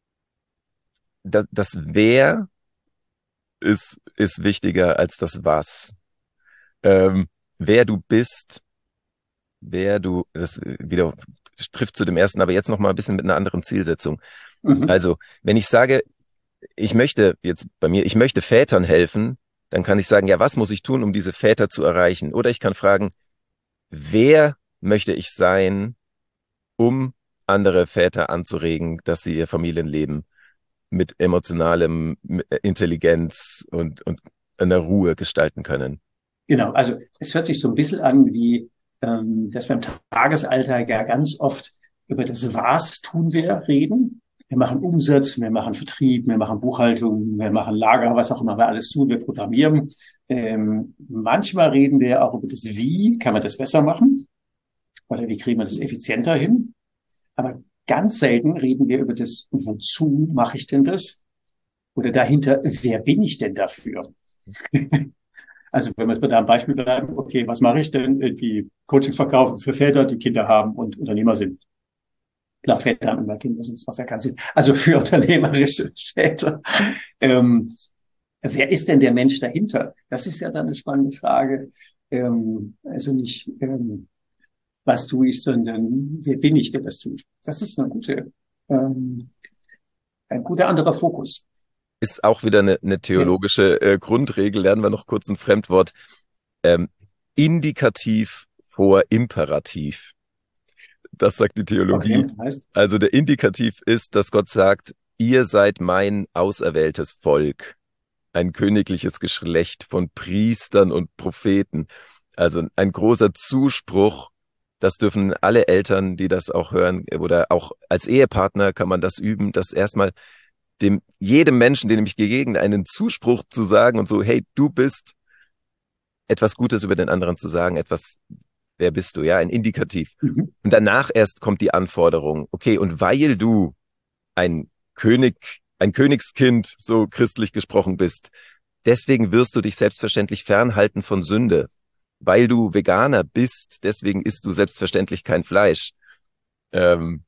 das, das Wer ist, ist wichtiger als das Was. Ähm, wer du bist, wer du, das wieder trifft zu dem ersten, aber jetzt noch mal ein bisschen mit einer anderen Zielsetzung. Mhm. Also, wenn ich sage, ich möchte jetzt bei mir, ich möchte Vätern helfen, dann kann ich sagen, ja, was muss ich tun, um diese Väter zu erreichen? Oder ich kann fragen, wer möchte ich sein, um andere Väter anzuregen, dass sie ihr Familienleben mit emotionalem Intelligenz und, und einer Ruhe gestalten können. Genau. Also es hört sich so ein bisschen an wie, ähm, dass wir im Tagesalltag ja ganz oft über das Was tun wir reden. Wir machen Umsatz, wir machen Vertrieb, wir machen Buchhaltung, wir machen Lager, was auch immer wir alles tun, wir programmieren. Ähm, manchmal reden wir auch über das Wie, kann man das besser machen? Oder wie kriegen wir das effizienter hin? Aber ganz selten reden wir über das Wozu mache ich denn das? Oder dahinter, wer bin ich denn dafür? Also wenn wir jetzt bei deinem Beispiel bleiben, okay, was mache ich denn? Irgendwie Coachings verkaufen für Väter, die Kinder haben und Unternehmer sind. Klar, Väter haben immer Kinder, sonst macht ja keinen Sinn. Also für unternehmerische Väter. Ähm, wer ist denn der Mensch dahinter? Das ist ja dann eine spannende Frage. Ähm, also nicht, ähm, was tue ich, sondern wer bin ich, der das tut? Das ist eine gute, ähm, ein guter anderer Fokus. Ist auch wieder eine, eine theologische äh, Grundregel. Lernen wir noch kurz ein Fremdwort. Ähm, Indikativ vor Imperativ. Das sagt die Theologie. Okay, heißt? Also der Indikativ ist, dass Gott sagt, ihr seid mein auserwähltes Volk, ein königliches Geschlecht von Priestern und Propheten. Also ein großer Zuspruch. Das dürfen alle Eltern, die das auch hören, oder auch als Ehepartner kann man das üben, dass erstmal dem jedem Menschen, den ich begegnet, einen Zuspruch zu sagen und so, hey, du bist, etwas Gutes über den anderen zu sagen, etwas, wer bist du, ja, ein Indikativ. Mhm. Und danach erst kommt die Anforderung, okay, und weil du ein König, ein Königskind, so christlich gesprochen bist, deswegen wirst du dich selbstverständlich fernhalten von Sünde. Weil du Veganer bist, deswegen isst du selbstverständlich kein Fleisch. Ähm,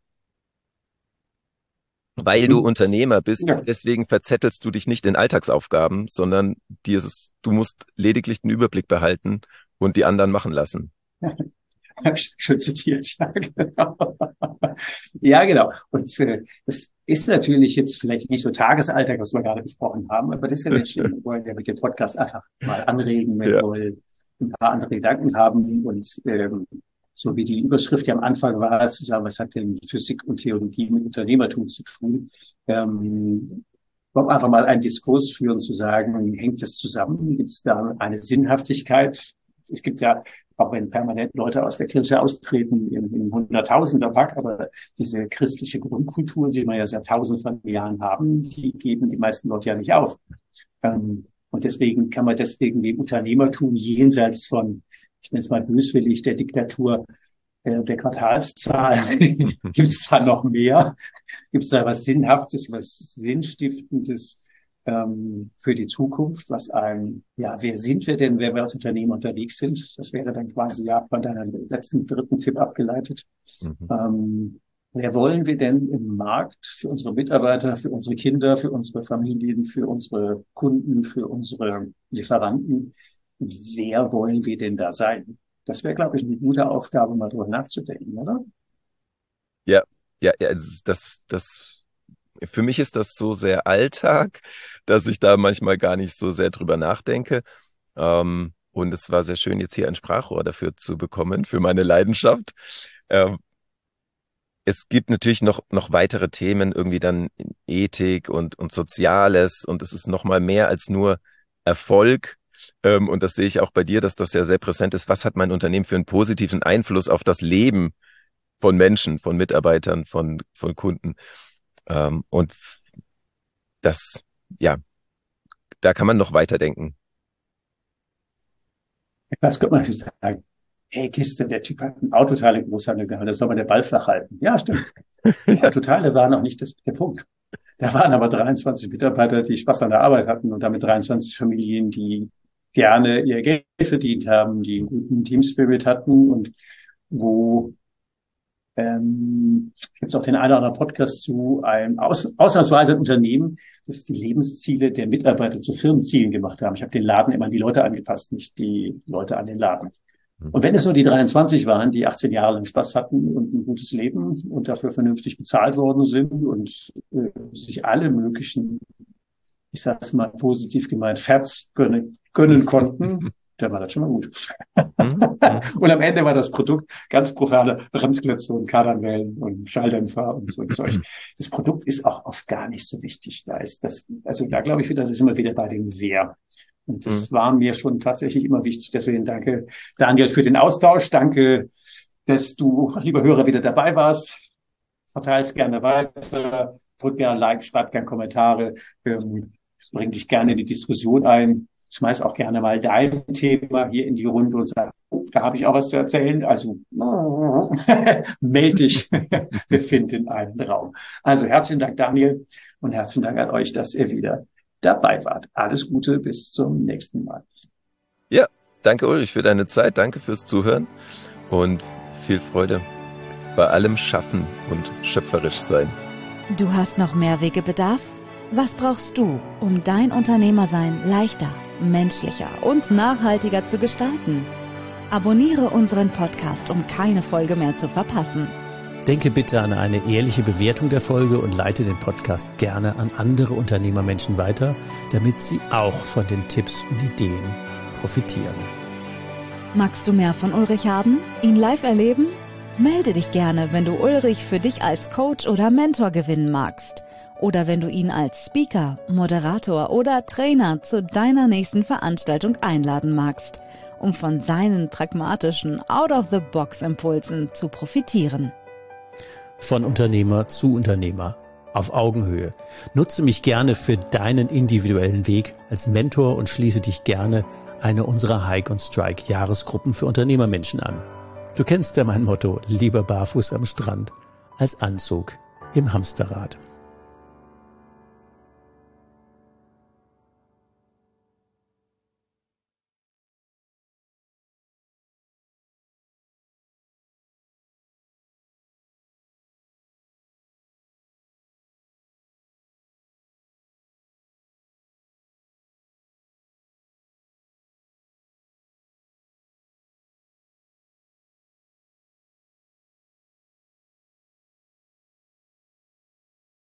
Weil du Unternehmer bist, Ja. deswegen verzettelst du dich nicht in Alltagsaufgaben, sondern dir ist es, du musst lediglich den Überblick behalten und die anderen machen lassen. Schön zitiert, ja, genau. Ja, genau. Und äh, das ist natürlich jetzt vielleicht nicht so Tagesalltag, was wir gerade besprochen haben, aber das ist ja nicht schlimm. Wir wollen ja mit dem Podcast einfach mal anregen, wir Ja. wollen ein paar andere Gedanken haben und ähm, so wie die Überschrift ja am Anfang war, zu sagen, was hat denn Physik und Theologie mit Unternehmertum zu tun? Ähm, wollen wir einfach mal einen Diskurs führen, zu sagen, hängt das zusammen? Gibt es da eine Sinnhaftigkeit? Es gibt ja, auch wenn permanent Leute aus der Kirche austreten, im, im Hunderttausender-Pack, aber diese christliche Grundkultur, die wir ja seit tausenden von Jahren haben, die geben die meisten Leute ja nicht auf. Ähm, und deswegen kann man deswegen dem Unternehmertum jenseits von, ich nenne es mal böswillig, der Diktatur äh, der Quartalszahlen, gibt es da noch mehr? Gibt es da was Sinnhaftes, was Sinnstiftendes ähm, für die Zukunft? Was ein, ja, wer sind wir denn, wenn wir als Unternehmen unterwegs sind? Das wäre dann quasi ja von deinem letzten dritten Tipp abgeleitet. Mhm. Ähm, wer wollen wir denn im Markt für unsere Mitarbeiter, für unsere Kinder, für unsere Familien, für unsere Kunden, für unsere Lieferanten? Wer wollen wir denn da sein? Das wäre, glaube ich, eine gute Aufgabe, mal drüber nachzudenken, oder? Ja, ja, ja, das, das, das, für mich ist das so sehr Alltag, dass ich da manchmal gar nicht so sehr drüber nachdenke. Ähm, und es war sehr schön, jetzt hier ein Sprachrohr dafür zu bekommen, für meine Leidenschaft. Ähm, es gibt natürlich noch, noch weitere Themen, irgendwie dann Ethik und, und Soziales. Und es ist noch mal mehr als nur Erfolg. Ähm, und das sehe ich auch bei dir, dass das ja sehr präsent ist. Was hat mein Unternehmen für einen positiven Einfluss auf das Leben von Menschen, von Mitarbeitern, von, von Kunden? Ähm, und das, ja, da kann man noch weiterdenken. Was könnte man natürlich sagen? Hey, Kiste, der Typ hat einen Autoteile Großhandel gehabt, da soll man den Ball flach halten. Ja, stimmt. Autoteile waren noch nicht das, der Punkt. Da waren aber dreiundzwanzig Mitarbeiter, die Spaß an der Arbeit hatten und damit dreiundzwanzig Familien, die gerne ihr Geld verdient haben, die einen guten Teamspirit hatten und wo ähm, gibt es auch den einen oder anderen Podcast zu einem aus, ausnahmsweise ein Unternehmen, das die Lebensziele der Mitarbeiter zu Firmenzielen gemacht haben. Ich habe den Laden immer an die Leute angepasst, nicht die Leute an den Laden. Und wenn es nur die dreiundzwanzig waren, die achtzehn Jahre lang Spaß hatten und ein gutes Leben und dafür vernünftig bezahlt worden sind und äh, sich alle möglichen, ich sag's mal positiv gemeint, Fats gönnen, gönnen konnten, dann war das schon mal gut. Und am Ende war das Produkt ganz profane Bremsklötze und Kardanwellen und Schalldämpfer und so ein Zeug. Das Produkt ist auch oft gar nicht so wichtig. Da ist das, also da glaube ich wieder, das ist immer wieder bei dem Wer. Und das mhm. war mir schon tatsächlich immer wichtig. Deswegen danke, Daniel, für den Austausch. Danke, dass du, lieber Hörer, wieder dabei warst. Verteil's gerne weiter. Drück gerne Like, schreib gerne Kommentare. Ähm, bring dich gerne in die Diskussion ein. Schmeiß auch gerne mal dein Thema hier in die Runde und sag, oh, da habe ich auch was zu erzählen. Also meld dich. Wir finden einen Raum. Also herzlichen Dank, Daniel. Und herzlichen Dank an euch, dass ihr wieder dabei wart. Alles Gute, bis zum nächsten Mal. Ja, danke Ulrich für deine Zeit, danke fürs Zuhören und viel Freude bei allem Schaffen und schöpferisch sein. Du hast noch mehr Wegebedarf? Was brauchst du, um dein Unternehmersein leichter, menschlicher und nachhaltiger zu gestalten? Abonniere unseren Podcast, um keine Folge mehr zu verpassen. Denke bitte an eine ehrliche Bewertung der Folge und leite den Podcast gerne an andere Unternehmermenschen weiter, damit sie auch von den Tipps und Ideen profitieren. Magst du mehr von Ulrich haben? Ihn live erleben? Melde dich gerne, wenn du Ulrich für dich als Coach oder Mentor gewinnen magst. Oder wenn du ihn als Speaker, Moderator oder Trainer zu deiner nächsten Veranstaltung einladen magst, um von seinen pragmatischen Out-of-the-Box-Impulsen zu profitieren. Von Unternehmer zu Unternehmer, auf Augenhöhe. Nutze mich gerne für deinen individuellen Weg als Mentor und schließe dich gerne eine unserer Hike und Strike Jahresgruppen für Unternehmermenschen an. Du kennst ja mein Motto, lieber barfuß am Strand als Anzug im Hamsterrad.